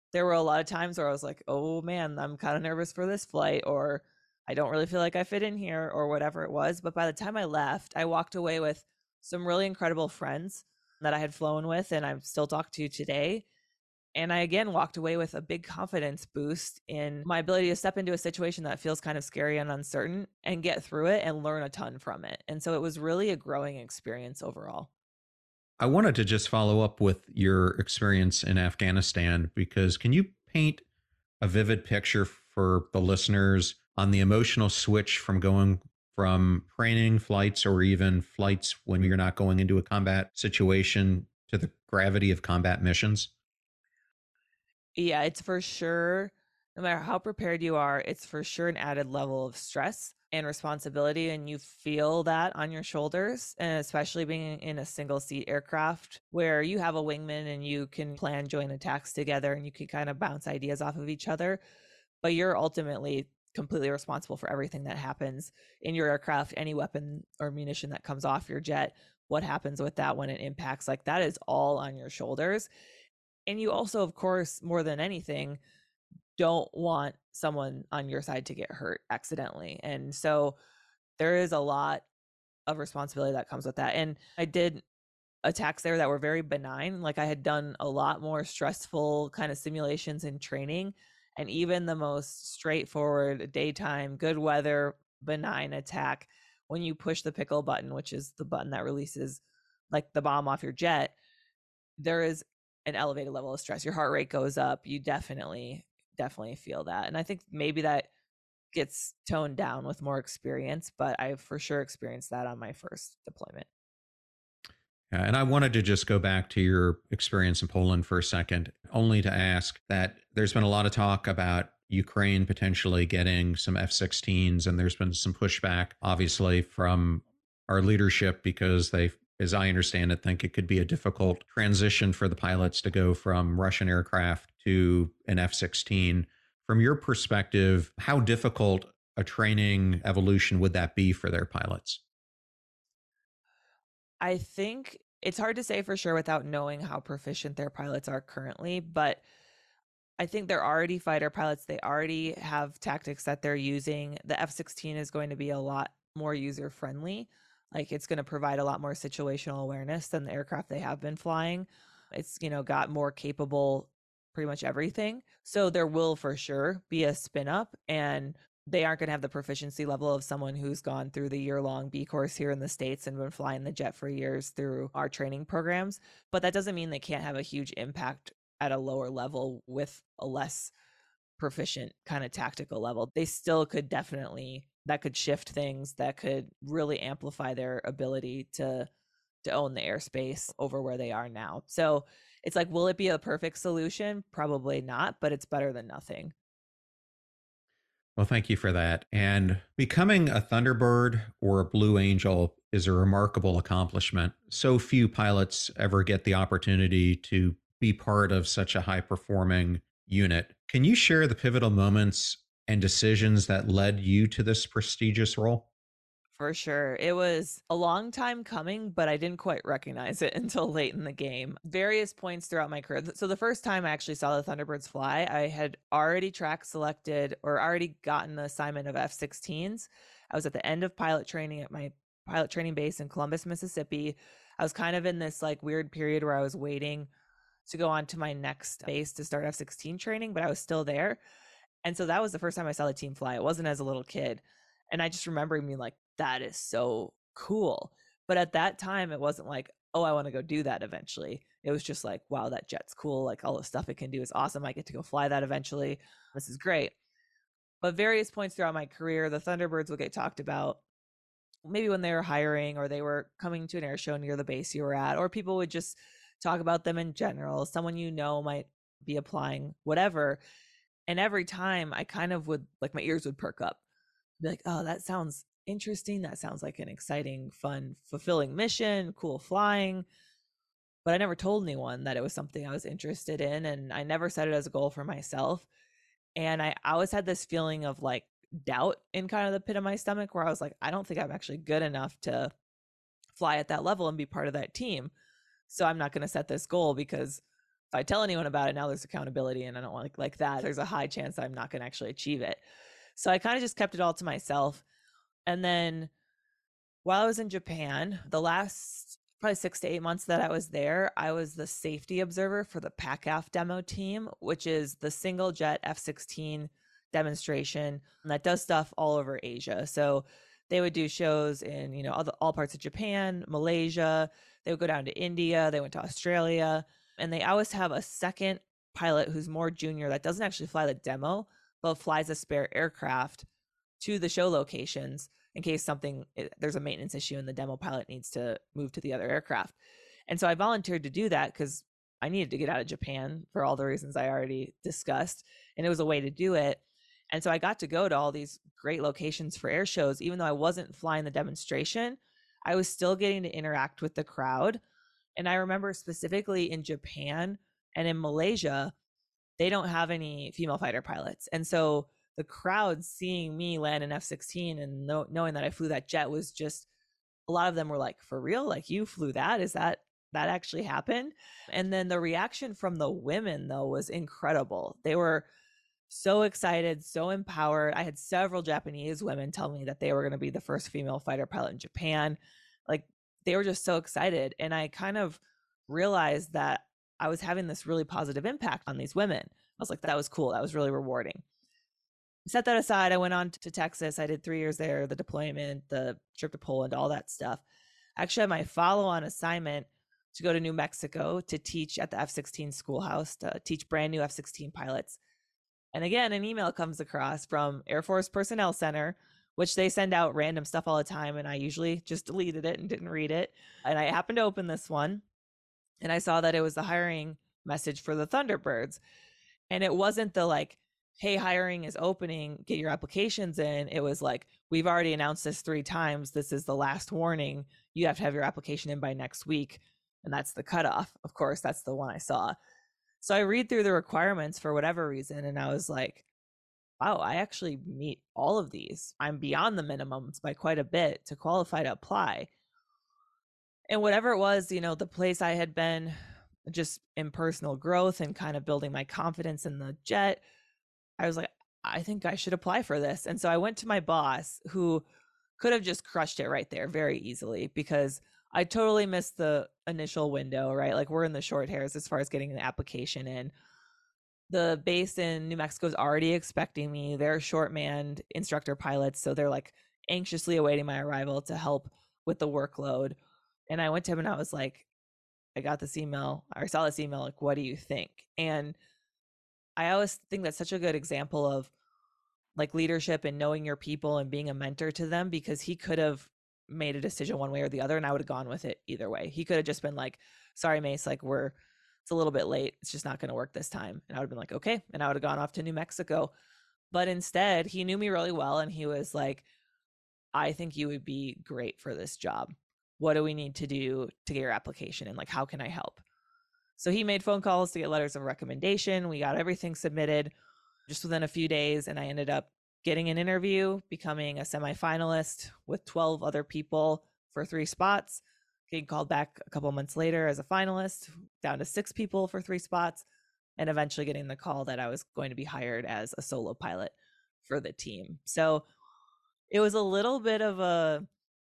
there were a lot of times where I was like, oh man, I'm kind of nervous for this flight, or I don't really feel like I fit in here, or whatever it was. But by the time I left, I walked away with some really incredible friends that I had flown with and I'm still talking to today. And I again walked away with a big confidence boost in my ability to step into a situation that feels kind of scary and uncertain and get through it and learn a ton from it. And so it was really a growing experience overall. I wanted to just follow up with your experience in Afghanistan because can you paint a vivid picture for the listeners on the emotional switch from going from training flights or even flights when you're not going into a combat situation to the gravity of combat missions? Yeah, it's for sure, no matter how prepared you are, it's for sure an added level of stress and responsibility. And you feel that on your shoulders, and especially being in a single seat aircraft where you have a wingman and you can plan joint attacks together and you can kind of bounce ideas off of each other. But you're ultimately completely responsible for everything that happens in your aircraft, any weapon or munition that comes off your jet, what happens with that when it impacts, like that is all on your shoulders. And you also, of course, more than anything, don't want someone on your side to get hurt accidentally. And so there is a lot of responsibility that comes with that. And I did attacks there that were very benign. Like I had done a lot more stressful kind of simulations in training. And even the most straightforward daytime, good weather, benign attack, when you push the pickle button, which is the button that releases like the bomb off your jet, there is an elevated level of stress. Your heart rate goes up. You definitely feel that. And I think maybe that gets toned down with more experience, but I've for sure experienced that on my first deployment. Yeah, and I wanted to just go back to your experience in Poland for a second, only to ask that there's been a lot of talk about Ukraine potentially getting some F-16s, and there's been some pushback, obviously, from our leadership because they, as I understand it, think it could be a difficult transition for the pilots to go from Russian aircraft to an F-16. From your perspective, how difficult a training evolution would that be for their pilots? I think it's hard to say for sure without knowing how proficient their pilots are currently, but I think they're already fighter pilots. They already have tactics that they're using. The F-16 is going to be a lot more user friendly. Like it's going to provide a lot more situational awareness than the aircraft they have been flying. It's, got more capable pretty much everything. So there will for sure be a spin up, and they aren't going to have the proficiency level of someone who's gone through the year-long B course here in the States and been flying the jet for years through our training programs. But that doesn't mean they can't have a huge impact at a lower level with a less proficient kind of tactical level. They still could definitely, that could shift things, that could really amplify their ability to own the airspace over where they are now. So it's like, will it be a perfect solution? Probably not, but it's better than nothing. Well, thank you for that. And becoming a Thunderbird or a Blue Angel is a remarkable accomplishment. So few pilots ever get the opportunity to be part of such a high performing unit. Can you share the pivotal moments and decisions that led you to this prestigious role? For sure. It was a long time coming, but I didn't quite recognize it until late in the game. Various points throughout my career. So the first time I actually saw the Thunderbirds fly, I had already track selected or already gotten the assignment of F-16s. I was at the end of pilot training at my pilot training base in Columbus, Mississippi. I was kind of in this like weird period where I was waiting to go on to my next base to start F-16 training, but I was still there. And so that was the first time I saw the team fly. It wasn't as a little kid. And I just remember being like, that is so cool. But at that time, it wasn't like, oh, I want to go do that eventually. It was just like, wow, that jet's cool. Like all the stuff it can do is awesome. I get to go fly that eventually. This is great. But various points throughout my career, the Thunderbirds would get talked about maybe when they were hiring or they were coming to an air show near the base you were at, or people would just talk about them in general. Someone might be applying, whatever. And every time I kind of would, like, my ears would perk up, be like, oh, that sounds interesting. That sounds like an exciting, fun, fulfilling mission, cool flying. But I never told anyone that it was something I was interested in. And I never set it as a goal for myself. And I always had this feeling of like doubt in kind of the pit of my stomach where I was like, I don't think I'm actually good enough to fly at that level and be part of that team. So I'm not going to set this goal because If I tell anyone about it, now there's accountability, and I don't like that. There's a high chance I'm not going to actually achieve it. So I kind of just kept it all to myself. And then while I was in Japan, the last probably 6 to 8 months that I was there, I was the safety observer for the PACAF demo team, which is the single jet F-16 demonstration that does stuff all over Asia. So they would do shows in, all parts of Japan, Malaysia. They would go down to India. They went to Australia. And they always have a second pilot who's more junior that doesn't actually fly the demo, but flies a spare aircraft to the show locations in case there's a maintenance issue and the demo pilot needs to move to the other aircraft. And so I volunteered to do that because I needed to get out of Japan for all the reasons I already discussed. And it was a way to do it. And so I got to go to all these great locations for air shows. Even though I wasn't flying the demonstration, I was still getting to interact with the crowd. And I remember specifically in Japan and in Malaysia, they don't have any female fighter pilots. And so the crowd seeing me land an F-16 and knowing that I flew that jet was just, a lot of them were like, for real? Like, you flew that? Is that actually happened? And then the reaction from the women, though, was incredible. They were so excited, so empowered. I had several Japanese women tell me that they were going to be the first female fighter pilot in Japan. Like, they were just so excited. And I kind of realized that I was having this really positive impact on these women. I was like, that was cool. That was really rewarding. Set that aside. I went on to Texas. I did 3 years there, the deployment, the trip to Poland, all that stuff. Actually, I had my follow-on assignment to go to New Mexico to teach at the F-16 schoolhouse, to teach brand new F-16 pilots. And again, an email comes across from Air Force Personnel Center, which they send out random stuff all the time. And I usually just deleted it and didn't read it. And I happened to open this one and I saw that it was the hiring message for the Thunderbirds. And it wasn't the like, hey, hiring is opening, get your applications in. It was like, we've already announced this 3 times. This is the last warning. You have to have your application in by next week. And that's the cutoff. Of course, that's the one I saw. So I read through the requirements for whatever reason. And I was like, wow, I actually meet all of these. I'm beyond the minimums by quite a bit to qualify to apply. And whatever it was, the place I had been just in personal growth and kind of building my confidence in the jet, I was like, I think I should apply for this. And so I went to my boss, who could have just crushed it right there very easily, because I totally missed the initial window, right? Like, we're in the short hairs as far as getting the application in. The base in New Mexico is already expecting me. They're short manned instructor pilots. So they're like anxiously awaiting my arrival to help with the workload. And I went to him and I was like, I got this email, or I saw this email, like, what do you think? And I always think that's such a good example of like leadership and knowing your people and being a mentor to them, because he could have made a decision one way or the other and I would have gone with it either way. He could have just been like, sorry, Mace, like, it's a little bit late. It's just not going to work this time. And I would have been like, okay. And I would have gone off to New Mexico. But instead, he knew me really well. And he was like, I think you would be great for this job. What do we need to do to get your application in? Like, how can I help? So he made phone calls to get letters of recommendation. We got everything submitted just within a few days. And I ended up getting an interview, becoming a semifinalist with 12 other people for 3 spots, getting called back a couple months later as a finalist, down to 6 people for 3 spots, and eventually getting the call that I was going to be hired as a solo pilot for the team. So it was a little bit of a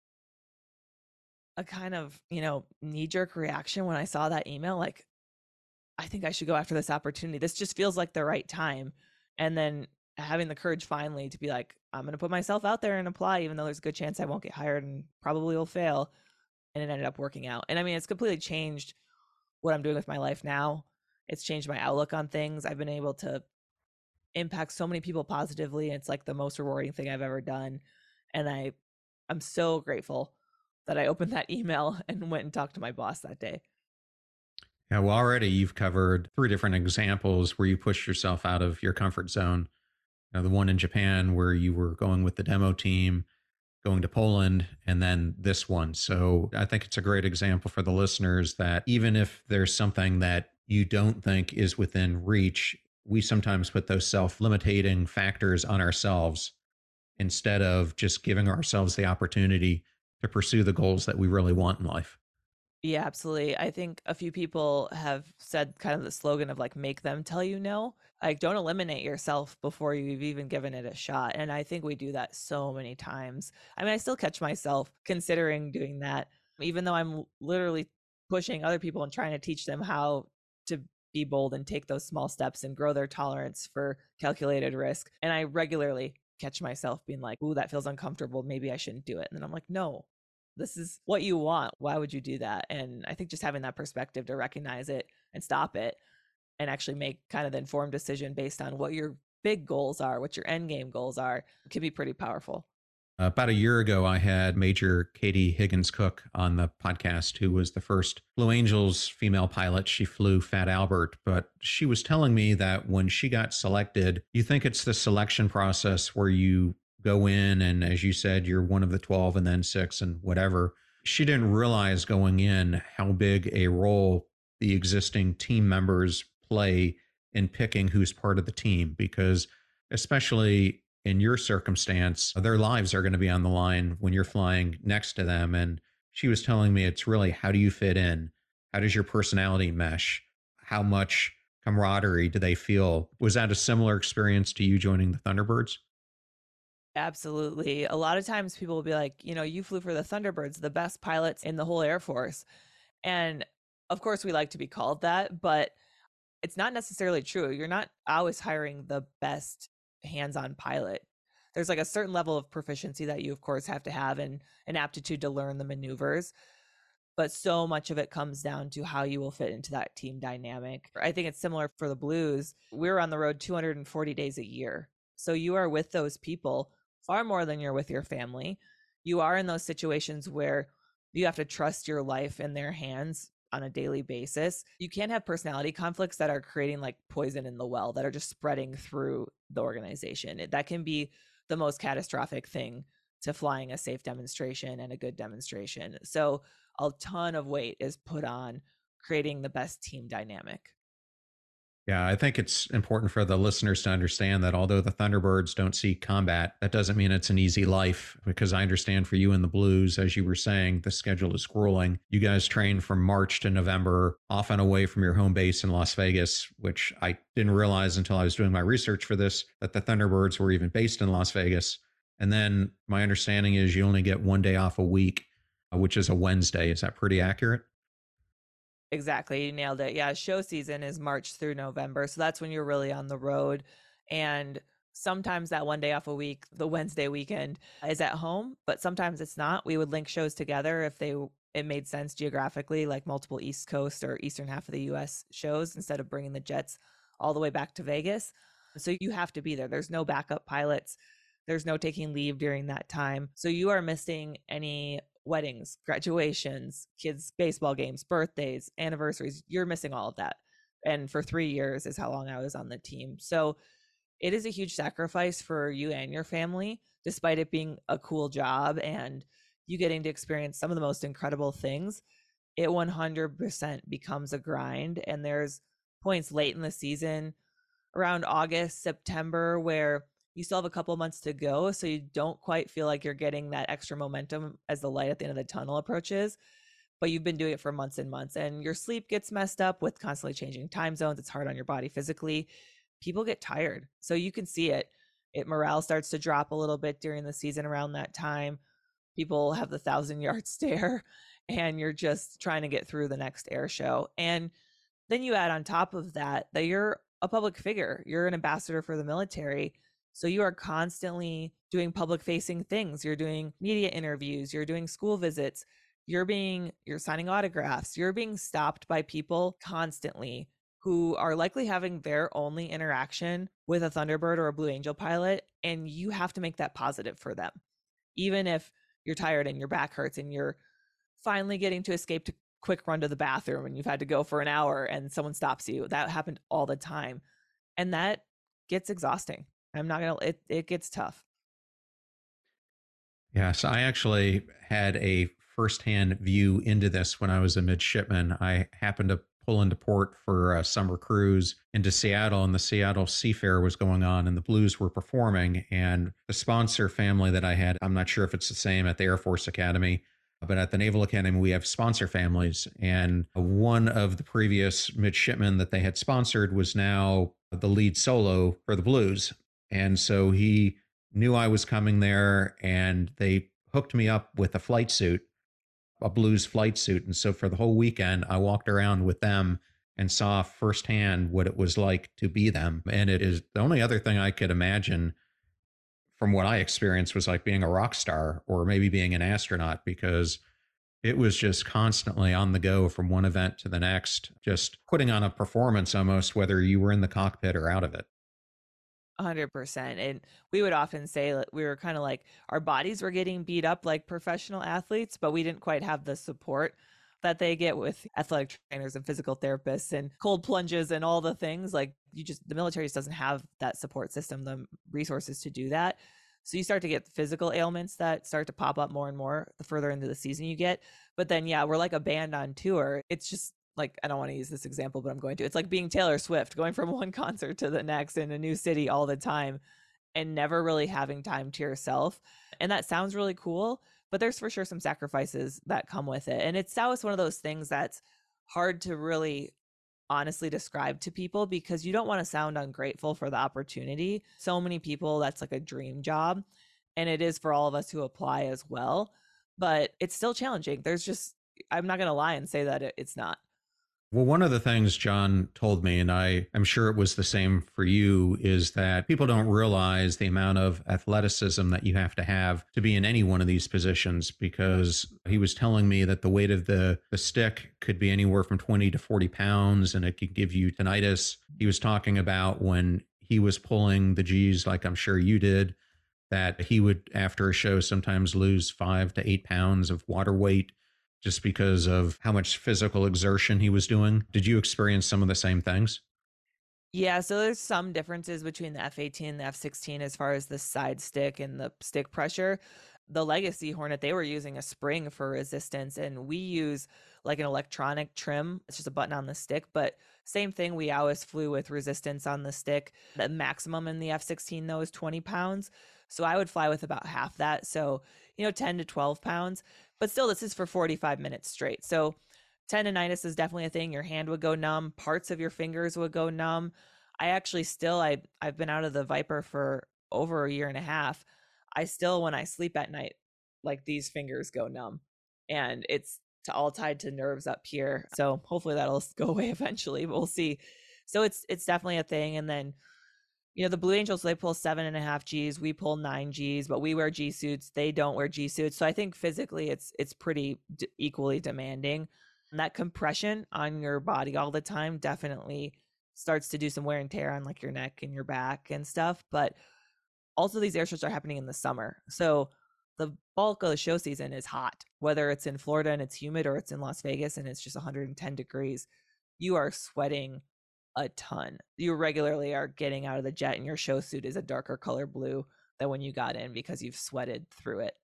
kind of, knee-jerk reaction when I saw that email, like, I think I should go after this opportunity. This just feels like the right time. And then having the courage finally to be like, I'm going to put myself out there and apply, even though there's a good chance I won't get hired and probably will fail. And it ended up working out. And I mean, it's completely changed what I'm doing with my life now. It's changed my outlook on things. I've been able to impact so many people positively. It's like the most rewarding thing I've ever done. And I'm so grateful that I opened that email and went and talked to my boss that day. Yeah, well, already you've covered 3 different examples where you pushed yourself out of your comfort zone. The one in Japan where you were going with the demo team, going to Poland, and then this one. So I think it's a great example for the listeners that even if there's something that you don't think is within reach, we sometimes put those self-limiting factors on ourselves instead of just giving ourselves the opportunity to pursue the goals that we really want in life. Yeah, absolutely. I think a few people have said kind of the slogan of like, make them tell you no. Like, don't eliminate yourself before you've even given it a shot. And I think we do that so many times. I mean, I still catch myself considering doing that, even though I'm literally pushing other people and trying to teach them how to be bold and take those small steps and grow their tolerance for calculated risk. And I regularly catch myself being like, ooh, that feels uncomfortable. Maybe I shouldn't do it. And then I'm like, no, this is what you want. Why would you do that? And I think just having that perspective to recognize it and stop it and actually make kind of the informed decision based on what your big goals are, what your end game goals are, can be pretty powerful. About a year ago, I had Major Katie Higgins Cook on the podcast, who was the first Blue Angels female pilot. She flew Fat Albert, but she was telling me that when she got selected, you think it's the selection process where you go in and, as you said, you're one of the 12 and then six and whatever. She didn't realize going in how big a role the existing team members play in picking who's part of the team, because especially in your circumstance, their lives are going to be on the line when you're flying next to them. And she was telling me it's really, how do you fit in? How does your personality mesh? How much camaraderie do they feel? Was that a similar experience to you joining the Thunderbirds? Absolutely. A lot of times people will be like, you flew for the Thunderbirds, the best pilots in the whole Air Force. And of course, we like to be called that, but it's not necessarily true. You're not always hiring the best hands-on pilot. There's like a certain level of proficiency that you of course have to have and an aptitude to learn the maneuvers, but so much of it comes down to how you will fit into that team dynamic. I think it's similar for the Blues. We're on the road 240 days a year. So you are with those people far more than you're with your family. You are in those situations where you have to trust your life in their hands on a daily basis. You can't have personality conflicts that are creating like poison in the well, that are just spreading through the organization. That can be the most catastrophic thing to flying a safe demonstration and a good demonstration. So a ton of weight is put on creating the best team dynamic. Yeah, I think it's important for the listeners to understand that although the Thunderbirds don't see combat, that doesn't mean it's an easy life, because I understand for you in the Blues, as you were saying, the schedule is grueling. You guys train from March to November, often away from your home base in Las Vegas, which I didn't realize until I was doing my research for this, that the Thunderbirds were even based in Las Vegas. And then my understanding is you only get one day off a week, which is a Wednesday. Is that pretty accurate? Exactly. You nailed it. Yeah. Show season is March through November. So that's when you're really on the road. And sometimes that one day off a week, the Wednesday weekend, is at home, but sometimes it's not. We would link shows together if it made sense geographically, like multiple East Coast or eastern half of the US shows, instead of bringing the jets all the way back to Vegas. So you have to be there. There's no backup pilots. There's no taking leave during that time. So you are missing any weddings, graduations, kids' baseball games, birthdays, anniversaries. You're missing all of that. And for 3 years is how long I was on the team. So it is a huge sacrifice for you and your family, despite it being a cool job and you getting to experience some of the most incredible things. It 100% becomes a grind. And there's points late in the season, around August, September, where you still have a couple months to go. So you don't quite feel like you're getting that extra momentum as the light at the end of the tunnel approaches. But you've been doing it for months and months, and your sleep gets messed up with constantly changing time zones. It's hard on your body physically. People get tired. So you can see it. Morale starts to drop a little bit during the season around that time. People have the 1,000-yard stare, and you're just trying to get through the next air show. And then you add on top of that you're a public figure. You're an ambassador for the military. So you are constantly doing public facing things. You're doing media interviews, you're doing school visits, you're signing autographs, you're being stopped by people constantly who are likely having their only interaction with a Thunderbird or a Blue Angel pilot. And you have to make that positive for them. Even if you're tired and your back hurts and you're finally getting to escape to quick run to the bathroom and you've had to go for an hour and someone stops you. That happened all the time. And that gets exhausting. I'm not going to, it gets tough. Yes, I actually had a firsthand view into this when I was a midshipman. I happened to pull into port for a summer cruise into Seattle, and the Seattle Seafair was going on, and the Blues were performing. And the sponsor family that I had, I'm not sure if it's the same at the Air Force Academy, But at the Naval Academy, we have sponsor families. And one of the previous midshipmen that they had sponsored was now the lead solo for the Blues. And so he knew I was coming there, and they hooked me up with a flight suit, a Blues flight suit. And so for the whole weekend, I walked around with them and saw firsthand what it was like to be them. And it is the only other thing I could imagine from what I experienced was like being a rock star or maybe being an astronaut, because it was just constantly on the go from one event to the next, just putting on a performance almost, whether you were in the cockpit or out of it. 100%. And we would often say that we were kind of like our bodies were getting beat up like professional athletes, but we didn't quite have the support that they get with athletic trainers and physical therapists and cold plunges and all the things. Like the military just doesn't have that support system, the resources to do that. So you start to get physical ailments that start to pop up more and more the further into the season you get. But then, yeah, we're like a band on tour. It's just like, I don't want to use this example, but I'm going to. It's like being Taylor Swift, going from one concert to the next in a new city all the time and never really having time to yourself. And that sounds really cool, but there's for sure some sacrifices that come with it. And it's always one of those things that's hard to really honestly describe to people because you don't want to sound ungrateful for the opportunity. So many people, that's like a dream job. And it is for all of us who apply as well. But it's still challenging. I'm not going to lie and say that it's not. Well, one of the things John told me, and I'm sure it was the same for you, is that people don't realize the amount of athleticism that you have to be in any one of these positions, because he was telling me that the weight of the stick could be anywhere from 20 to 40 pounds, and it could give you tinnitus. He was talking about when he was pulling the G's, like I'm sure you did, that he would, after a show, sometimes lose 5 to 8 pounds of water weight just because of how much physical exertion he was doing. Did you experience some of the same things? Yeah, so there's some differences between the F-18 and the F-16 as far as the side stick and the stick pressure. The Legacy Hornet, they were using a spring for resistance, and we use like an electronic trim. It's just a button on the stick, but same thing. We always flew with resistance on the stick. The maximum in the F-16 though is 20 pounds. So I would fly with about half that. So, 10 to 12 pounds, but still this is for 45 minutes straight. So tendonitis is definitely a thing. Your hand would go numb. Parts of your fingers would go numb. I've been out of the Viper for over a year and a half. I still, when I sleep at night, like these fingers go numb, and it's all tied to nerves up here. So hopefully that'll go away eventually, but we'll see. So it's definitely a thing. And then, the Blue Angels, they pull 7.5 Gs. We pull 9 Gs, but we wear G suits. They don't wear G suits. So I think physically it's pretty equally demanding. And that compression on your body all the time definitely starts to do some wear and tear on like your neck and your back and stuff. But also these air shows are happening in the summer. So the bulk of the show season is hot, whether it's in Florida and it's humid or it's in Las Vegas and it's just 110 degrees. You are sweating a ton. You regularly are getting out of the jet and your show suit is a darker color blue than when you got in because you've sweated through it.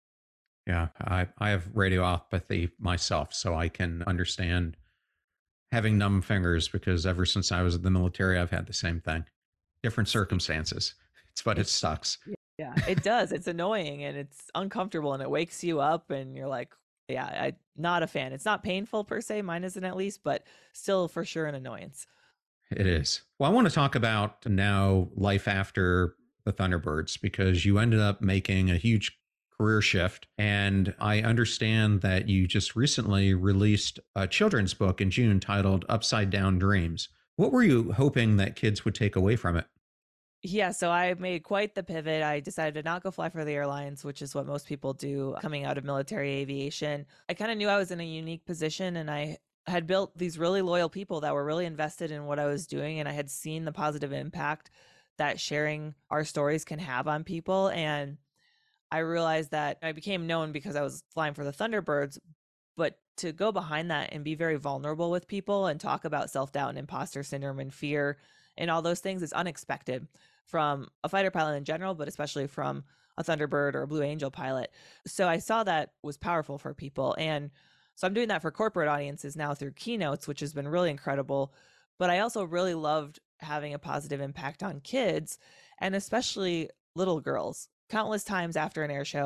Yeah, I have radiopathy myself, so I can understand having numb fingers, because ever since I was in the military, I've had the same thing. Different circumstances. It sucks. Yeah, it does. It's annoying and it's uncomfortable and it wakes you up and you're like, yeah, I'm not a fan. It's not painful per se. Mine isn't, at least, but still for sure an annoyance. It is. Well, I want to talk about now life after the Thunderbirds, because you ended up making a huge career shift. And I understand that you just recently released a children's book in June titled Upside Down Dreams. What were you hoping that kids would take away from it? Yeah, so I made quite the pivot. I decided to not go fly for the airlines, which is what most people do coming out of military aviation. I kind of knew I was in a unique position, and I had built these really loyal people that were really invested in what I was doing, and I had seen the positive impact that sharing our stories can have on people. And I realized that I became known because I was flying for the Thunderbirds, but to go behind that and be very vulnerable with people and talk about self-doubt and imposter syndrome and fear and all those things is unexpected from a fighter pilot in general, but especially from a Thunderbird or a Blue Angel pilot. So I saw that was powerful for people. And so I'm doing that for corporate audiences now through keynotes, which has been really incredible. But I also really loved having a positive impact on kids, and especially little girls. Countless times after an air show,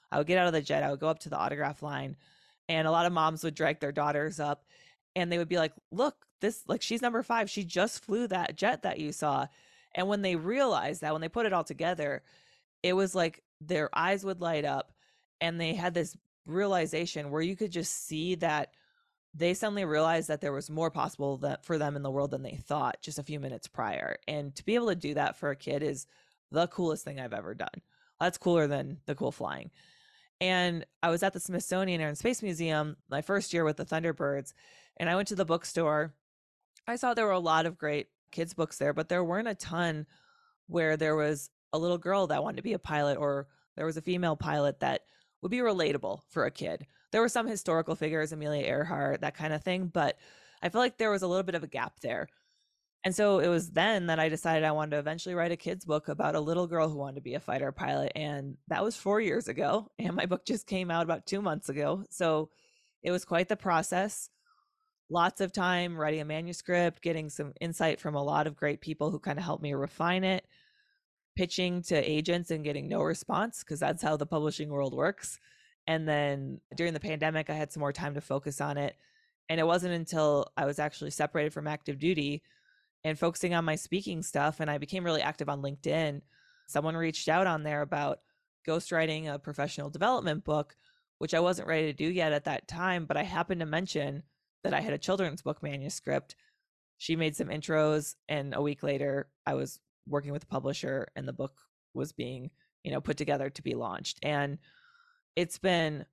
I would get out of the jet, I would go up to the autograph line, and a lot of moms would drag their daughters up and they would be like, look, this, like, she's number 5. She just flew that jet that you saw. And when they realized that, when they put it all together, it was like their eyes would light up and they had this realization where you could just see that they suddenly realized that there was more possible that for them in the world than they thought just a few minutes prior. And to be able to do that for a kid is the coolest thing I've ever done. That's cooler than the cool flying. And I was at the Smithsonian Air and Space Museum my first year with the Thunderbirds, and I went to the bookstore. I saw there were a lot of great kids' books there, but there weren't a ton where there was a little girl that wanted to be a pilot, or there was a female pilot that would be relatable for a kid. There were some historical figures, Amelia Earhart, that kind of thing, but I feel like there was a little bit of a gap there. And so it was then that I decided I wanted to eventually write a kid's book about a little girl who wanted to be a fighter pilot. And that was 4 years ago. And my book just came out about 2 months ago. So it was quite the process. Lots of time writing a manuscript, getting some insight from a lot of great people who kind of helped me refine it, pitching to agents and getting no response, because that's how the publishing world works. And then during the pandemic, I had some more time to focus on it. And it wasn't until I was actually separated from active duty and focusing on my speaking stuff, and I became really active on LinkedIn. Someone reached out on there about ghostwriting a professional development book, which I wasn't ready to do yet at that time, but I happened to mention that I had a children's book manuscript. She made some intros, and a week later I was working with a publisher and the book was being, put together to be launched. And it's been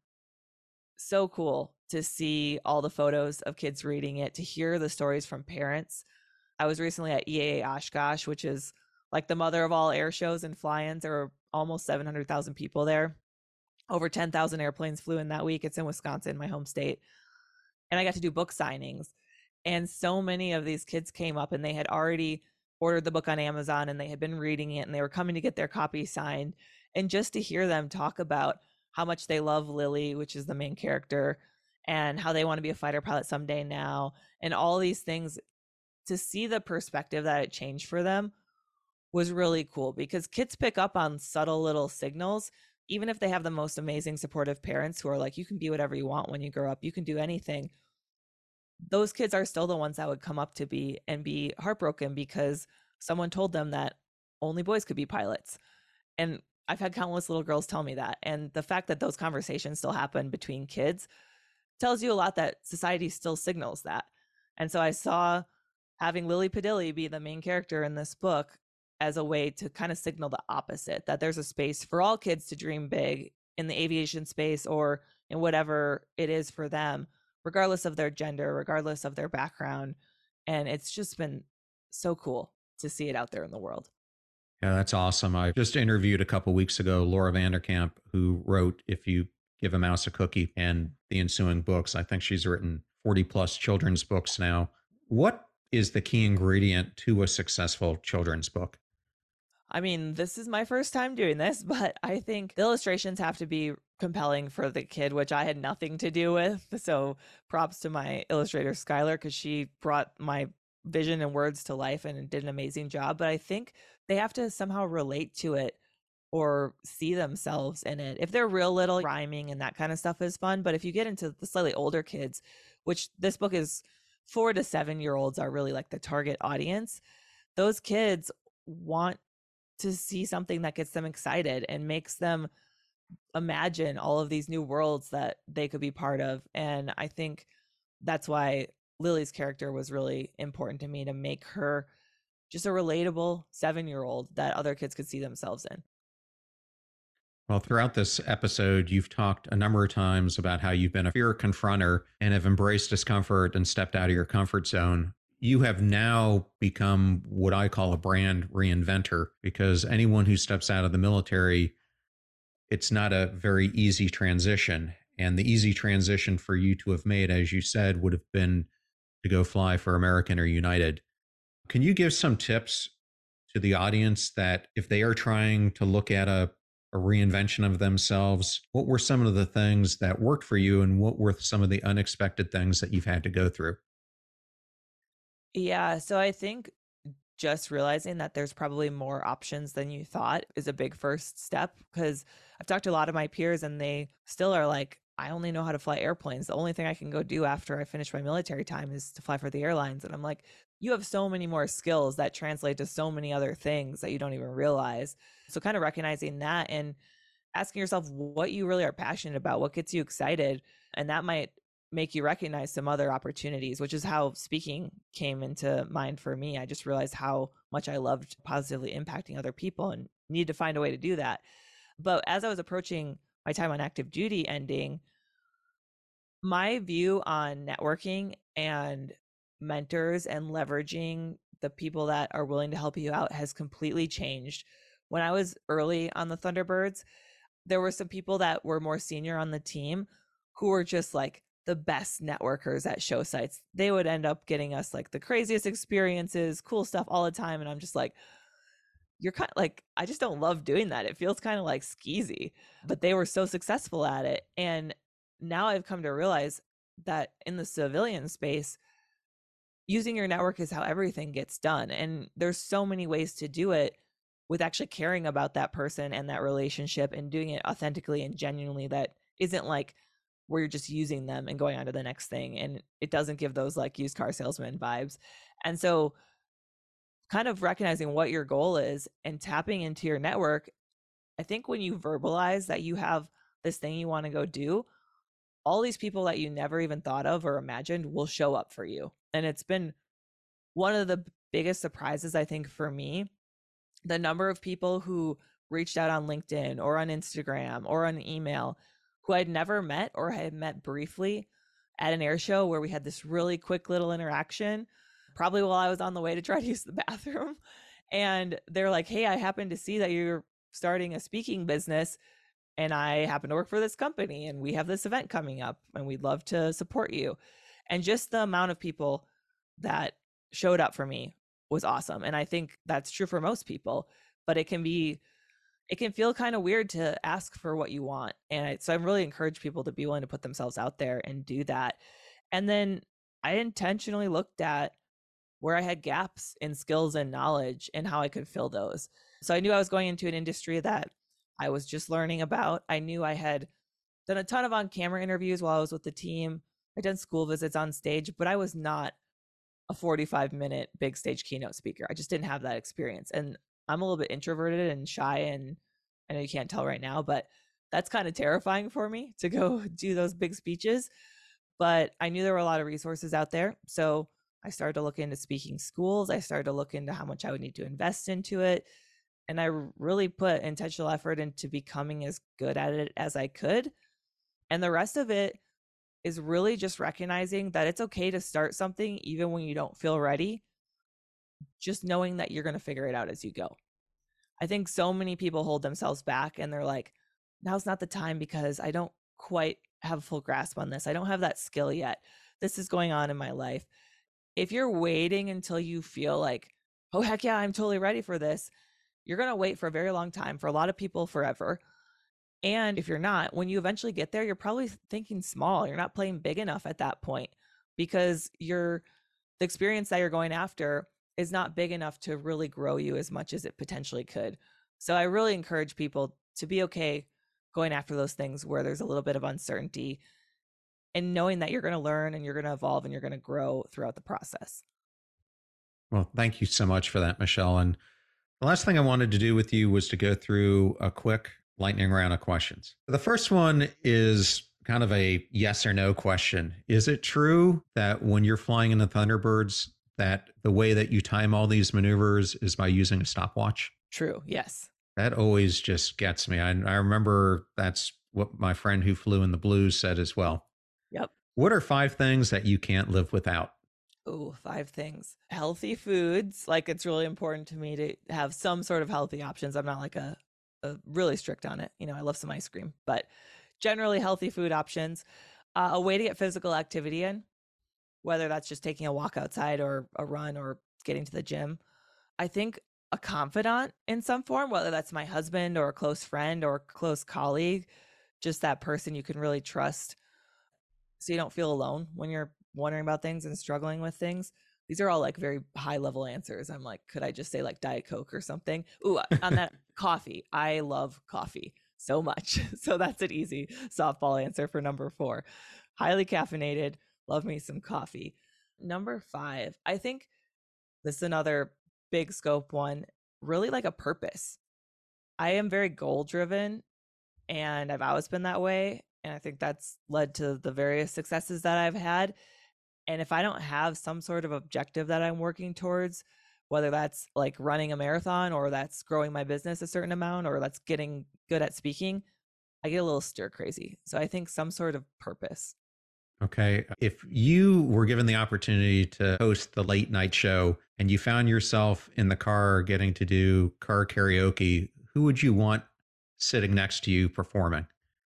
so cool to see all the photos of kids reading it, to hear the stories from parents. I was recently at EAA Oshkosh, which is like the mother of all air shows and fly-ins. There were almost 700,000 people there. Over 10,000 airplanes flew in that week. It's in Wisconsin, my home state. And I got to do book signings. And so many of these kids came up and they had already ordered the book on Amazon and they had been reading it and they were coming to get their copy signed. And just to hear them talk about how much they love Lily, which is the main character, and how they want to be a fighter pilot someday now, and all these things, to see the perspective that it changed for them was really cool, because kids pick up on subtle little signals, even if they have the most amazing supportive parents who are like, you can be whatever you want when you grow up, you can do anything. Those kids are still the ones that would come up to be heartbroken because someone told them that only boys could be pilots. And I've had countless little girls tell me that. And the fact that those conversations still happen between kids tells you a lot, that society still signals that. And so I saw having Lily Padilli be the main character in this book as a way to kind of signal the opposite, that there's a space for all kids to dream big in the aviation space or in whatever it is for them, regardless of their gender, regardless of their background. And it's just been so cool to see it out there in the world. Yeah, that's awesome. I just interviewed a couple weeks ago Laura Vanderkamp, who wrote If You Give a Mouse a Cookie and the ensuing books. I think she's written 40 plus children's books now. What is the key ingredient to a successful children's book? I mean, this is my first time doing this, but I think the illustrations have to be compelling for the kid, which I had nothing to do with. So props to my illustrator, Skylar, because she brought my vision and words to life and did an amazing job. But I think they have to somehow relate to it or see themselves in it. If they're real little, rhyming and that kind of stuff is fun. But if you get into the slightly older kids, which this book is 4 to 7-year-olds are really like the target audience, those kids want to see something that gets them excited and makes them imagine all of these new worlds that they could be part of. And I think that's why Lily's character was really important to me, to make her just a relatable 7-year-old that other kids could see themselves in. Well, throughout this episode, you've talked a number of times about how you've been a fear confronter and have embraced discomfort and stepped out of your comfort zone. You have now become what I call a brand reinventor, because anyone who steps out of the military, it's not a very easy transition. And the easy transition for you to have made, as you said, would have been to go fly for American or United. Can you give some tips to the audience that if they are trying to look at a reinvention of themselves, what were some of the things that worked for you and what were some of the unexpected things that you've had to go through? Yeah, so I think just realizing that there's probably more options than you thought is a big first step. Because I've talked to a lot of my peers and they still are like, I only know how to fly airplanes. The only thing I can go do after I finish my military time is to fly for the airlines. And I'm like, you have so many more skills that translate to so many other things that you don't even realize. So kind of recognizing that and asking yourself what you really are passionate about, what gets you excited. And that might make you recognize some other opportunities, which is how speaking came into mind for me. I just realized how much I loved positively impacting other people and needed to find a way to do that. But as I was approaching my time on active duty ending, my view on networking and mentors and leveraging the people that are willing to help you out has completely changed. When I was early on the Thunderbirds, there were some people that were more senior on the team who were just like the best networkers at show sites. They would end up getting us like the craziest experiences, cool stuff all the time. And I'm just like, you're kind of like, I just don't love doing that. It feels kind of like skeezy, but they were so successful at it. And now I've come to realize that in the civilian space, using your network is how everything gets done. And there's so many ways to do it with actually caring about that person and that relationship and doing it authentically and genuinely, that isn't like where you're just using them and going on to the next thing. And it doesn't give those like used car salesman vibes. And so kind of recognizing what your goal is and tapping into your network. I think when you verbalize that you have this thing you want to go do, all these people that you never even thought of or imagined will show up for you. And it's been one of the biggest surprises, I think, for me, the number of people who reached out on LinkedIn or on Instagram or on email who I'd never met or had met briefly at an air show where we had this really quick little interaction, probably while I was on the way to try to use the bathroom. And they're like, hey, I happen to see that you're starting a speaking business and I happen to work for this company and we have this event coming up and we'd love to support you. And just the amount of people that showed up for me was awesome. And I think that's true for most people, but it can feel kind of weird to ask for what you want. And so I really encourage people to be willing to put themselves out there and do that. And then I intentionally looked at where I had gaps in skills and knowledge and how I could fill those. So I knew I was going into an industry that I was just learning about. I knew I had done a ton of on-camera interviews while I was with the team. I'd done school visits on stage, but I was not a 45-minute big stage keynote speaker. I just didn't have that experience. And I'm a little bit introverted and shy, and I know you can't tell right now, but that's kind of terrifying for me to go do those big speeches. But I knew there were a lot of resources out there. So I started to look into speaking schools. I started to look into how much I would need to invest into it. And I really put intentional effort into becoming as good at it as I could. And the rest of it is really just recognizing that it's okay to start something even when you don't feel ready, just knowing that you're going to figure it out as you go. I think so many people hold themselves back and they're like, now's not the time because I don't quite have a full grasp on this. I don't have that skill yet. This is going on in my life. If you're waiting until you feel like, oh, heck yeah, I'm totally ready for this, you're going to wait for a very long time, for a lot of people forever. And if you're not, when you eventually get there, you're probably thinking small. You're not playing big enough at that point because the experience that you're going after is not big enough to really grow you as much as it potentially could. So I really encourage people to be okay going after those things where there's a little bit of uncertainty and knowing that you're going to learn and you're going to evolve and you're going to grow throughout the process. Well, thank you so much for that, Michelle. And the last thing I wanted to do with you was to go through a quick lightning round of questions. The first one is kind of a yes or no question. Is it true that when you're flying in the Thunderbirds, that the way that you time all these maneuvers is by using a stopwatch? True. Yes. That always just gets me. I remember that's what my friend who flew in the Blues said as well. Yep. What are 5 things that you can't live without? Oh, 5 things. Healthy foods. Like, it's really important to me to have some sort of healthy options. I'm not like a really strict on it. I love some ice cream, but generally healthy food options. A way to get physical activity in, whether that's just taking a walk outside or a run or getting to the gym. I think a confidant in some form, whether that's my husband or a close friend or a close colleague, just that person you can really trust so you don't feel alone when you're wondering about things and struggling with things. These are all like very high level answers. I'm like, could I just say like Diet Coke or something? Ooh, on that coffee. I love coffee so much. So that's an easy softball answer for number 4. Highly caffeinated. Love me some coffee. Number 5, I think this is another big scope one, really like a purpose. I am very goal driven and I've always been that way. And I think that's led to the various successes that I've had. And if I don't have some sort of objective that I'm working towards, whether that's like running a marathon or that's growing my business a certain amount or that's getting good at speaking, I get a little stir crazy. So I think some sort of purpose. Okay. If you were given the opportunity to host the late night show and you found yourself in the car getting to do car karaoke, who would you want sitting next to you performing?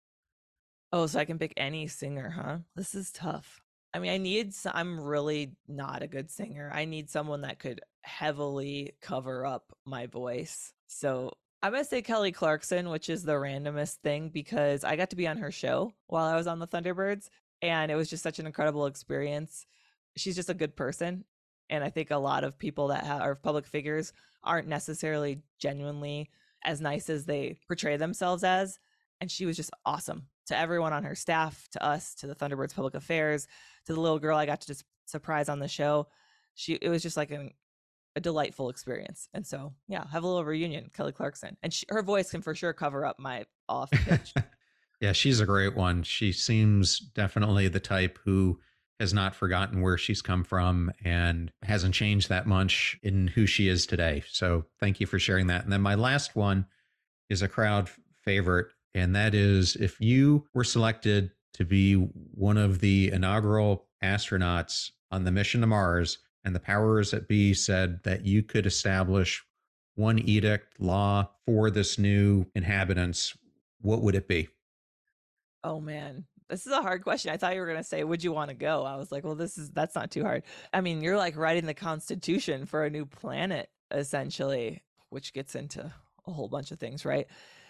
Oh, so I can pick any singer, huh? This is tough. I mean, I'm really not a good singer. I need someone that could heavily cover up my voice. So I'm going to say Kelly Clarkson, which is the randomest thing because I got to be on her show while I was on the Thunderbirds. And it was just such an incredible experience. She's just a good person. And I think a lot of people that are public figures aren't necessarily genuinely as nice as they portray themselves as. And she was just awesome to everyone on her staff, to us, to the Thunderbirds Public Affairs, to the little girl I got to just surprise on the show. It was just like a delightful experience. And so, yeah, have a little reunion, Kelly Clarkson. And her voice can for sure cover up my off pitch. Yeah, she's a great one. She seems definitely the type who has not forgotten where she's come from and hasn't changed that much in who she is today. So thank you for sharing that. And then my last one is a crowd favorite. And that is if you were selected to be one of the inaugural astronauts on the mission to Mars and the powers that be said that you could establish one edict law for this new inhabitants, what would it be? Oh man, this is a hard question. I thought you were going to say, would you want to go? I was like, well, that's not too hard. I mean, you're like writing the Constitution for a new planet, essentially, which gets into a whole bunch of things, right?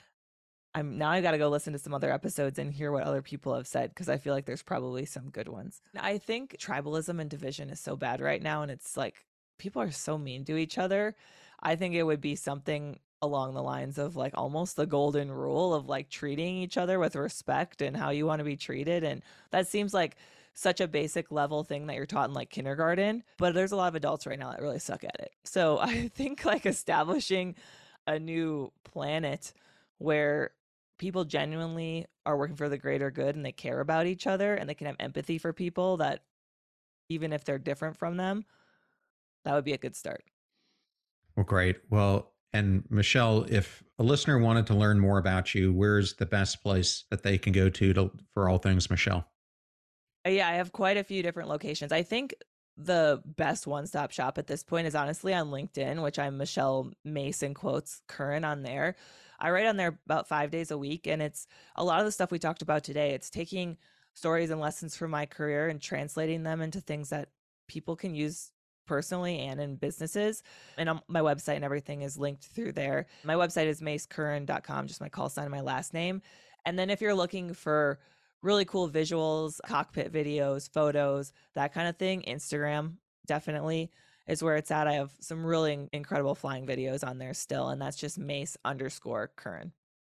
I got to go listen to some other episodes and hear what other people have said because I feel like there's probably some good ones. I think tribalism and division is so bad right now, and it's like people are so mean to each other. I think it would be something along the lines of like almost the golden rule of like treating each other with respect and how you want to be treated. And that seems like such a basic level thing that you're taught in like kindergarten, but there's a lot of adults right now that really suck at it. So I think like establishing a new planet where people genuinely are working for the greater good and they care about each other and they can have empathy for people that even if they're different from them, that would be a good start. Well, great. Well, and Michelle, if a listener wanted to learn more about you, where's the best place that they can go to for all things Michelle? Yeah, I have quite a few different locations. I think the best one-stop shop at this point is honestly on LinkedIn, which I'm Michelle Mason quotes Curran on there. I write on there about 5 days a week, and it's a lot of the stuff we talked about today. It's taking stories and lessons from my career and translating them into things that people can use personally and in businesses. And my website and everything is linked through there. My website is macecurran.com, just my call sign and my last name. And then if you're looking for really cool visuals, cockpit videos, photos, that kind of thing, Instagram definitely is where it's at. I have some really incredible flying videos on there still, and that's just Mace_Curran.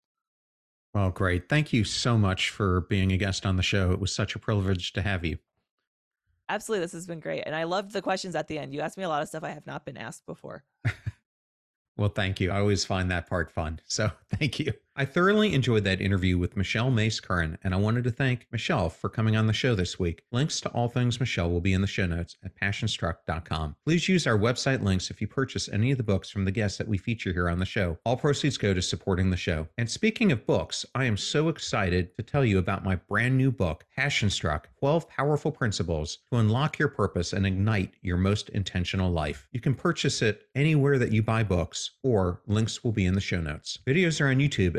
Well, great. Thank you so much for being a guest on the show. It was such a privilege to have you. Absolutely. This has been great. And I loved the questions at the end. You asked me a lot of stuff I have not been asked before. Well, thank you. I always find that part fun. So thank you. I thoroughly enjoyed that interview with Michelle Mace Curran, and I wanted to thank Michelle for coming on the show this week. Links to all things Michelle will be in the show notes at passionstruck.com. Please use our website links if you purchase any of the books from the guests that we feature here on the show. All proceeds go to supporting the show. And speaking of books, I am so excited to tell you about my brand new book, Passion Struck: 12 Powerful Principles to Unlock Your Purpose and Ignite Your Most Intentional Life. You can purchase it anywhere that you buy books, or links will be in the show notes. Videos are on YouTube at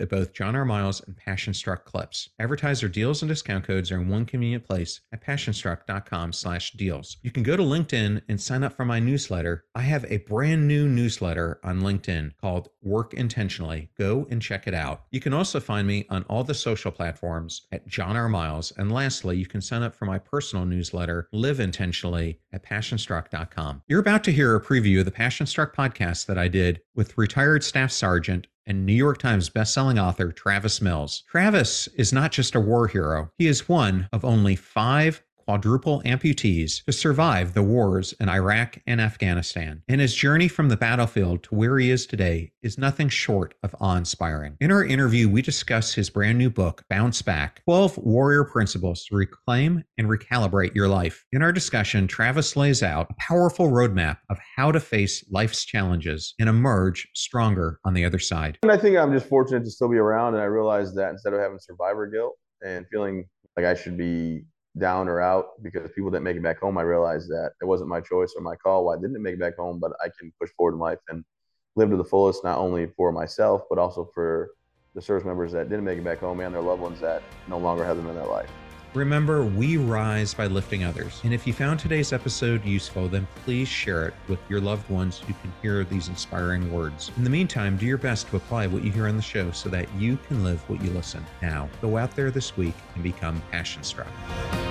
at both John R. Miles and Passion Struck Clips. Advertiser deals and discount codes are in one convenient place at passionstruck.com/deals. You can go to LinkedIn and sign up for my newsletter. I have a brand new newsletter on LinkedIn called Work Intentionally. Go and check it out. You can also find me on all the social platforms at John R. Miles. And lastly, you can sign up for my personal newsletter, Live Intentionally, at passionstruck.com. You're about to hear a preview of the Passion Struck podcast that I did with retired Staff Sergeant and New York Times bestselling author Travis Mills. Travis is not just a war hero. He is one of only 5 quadruple amputees to survive the wars in Iraq and Afghanistan. And his journey from the battlefield to where he is today is nothing short of awe-inspiring. In our interview, we discuss his brand new book, Bounce Back, 12 Warrior Principles to Reclaim and Recalibrate Your Life. In our discussion, Travis lays out a powerful roadmap of how to face life's challenges and emerge stronger on the other side. And I think I'm just fortunate to still be around, and I realized that instead of having survivor guilt and feeling like I should be down or out because people didn't make it back home, I realized that it wasn't my choice or my call why I didn't make it back home, but I can push forward in life and live to the fullest, not only for myself, but also for the service members that didn't make it back home and their loved ones that no longer have them in their life. Remember, we rise by lifting others. And if you found today's episode useful, then please share it with your loved ones who can hear these inspiring words. In the meantime, do your best to apply what you hear on the show so that you can live what you listen. Now, go out there this week and become passion struck.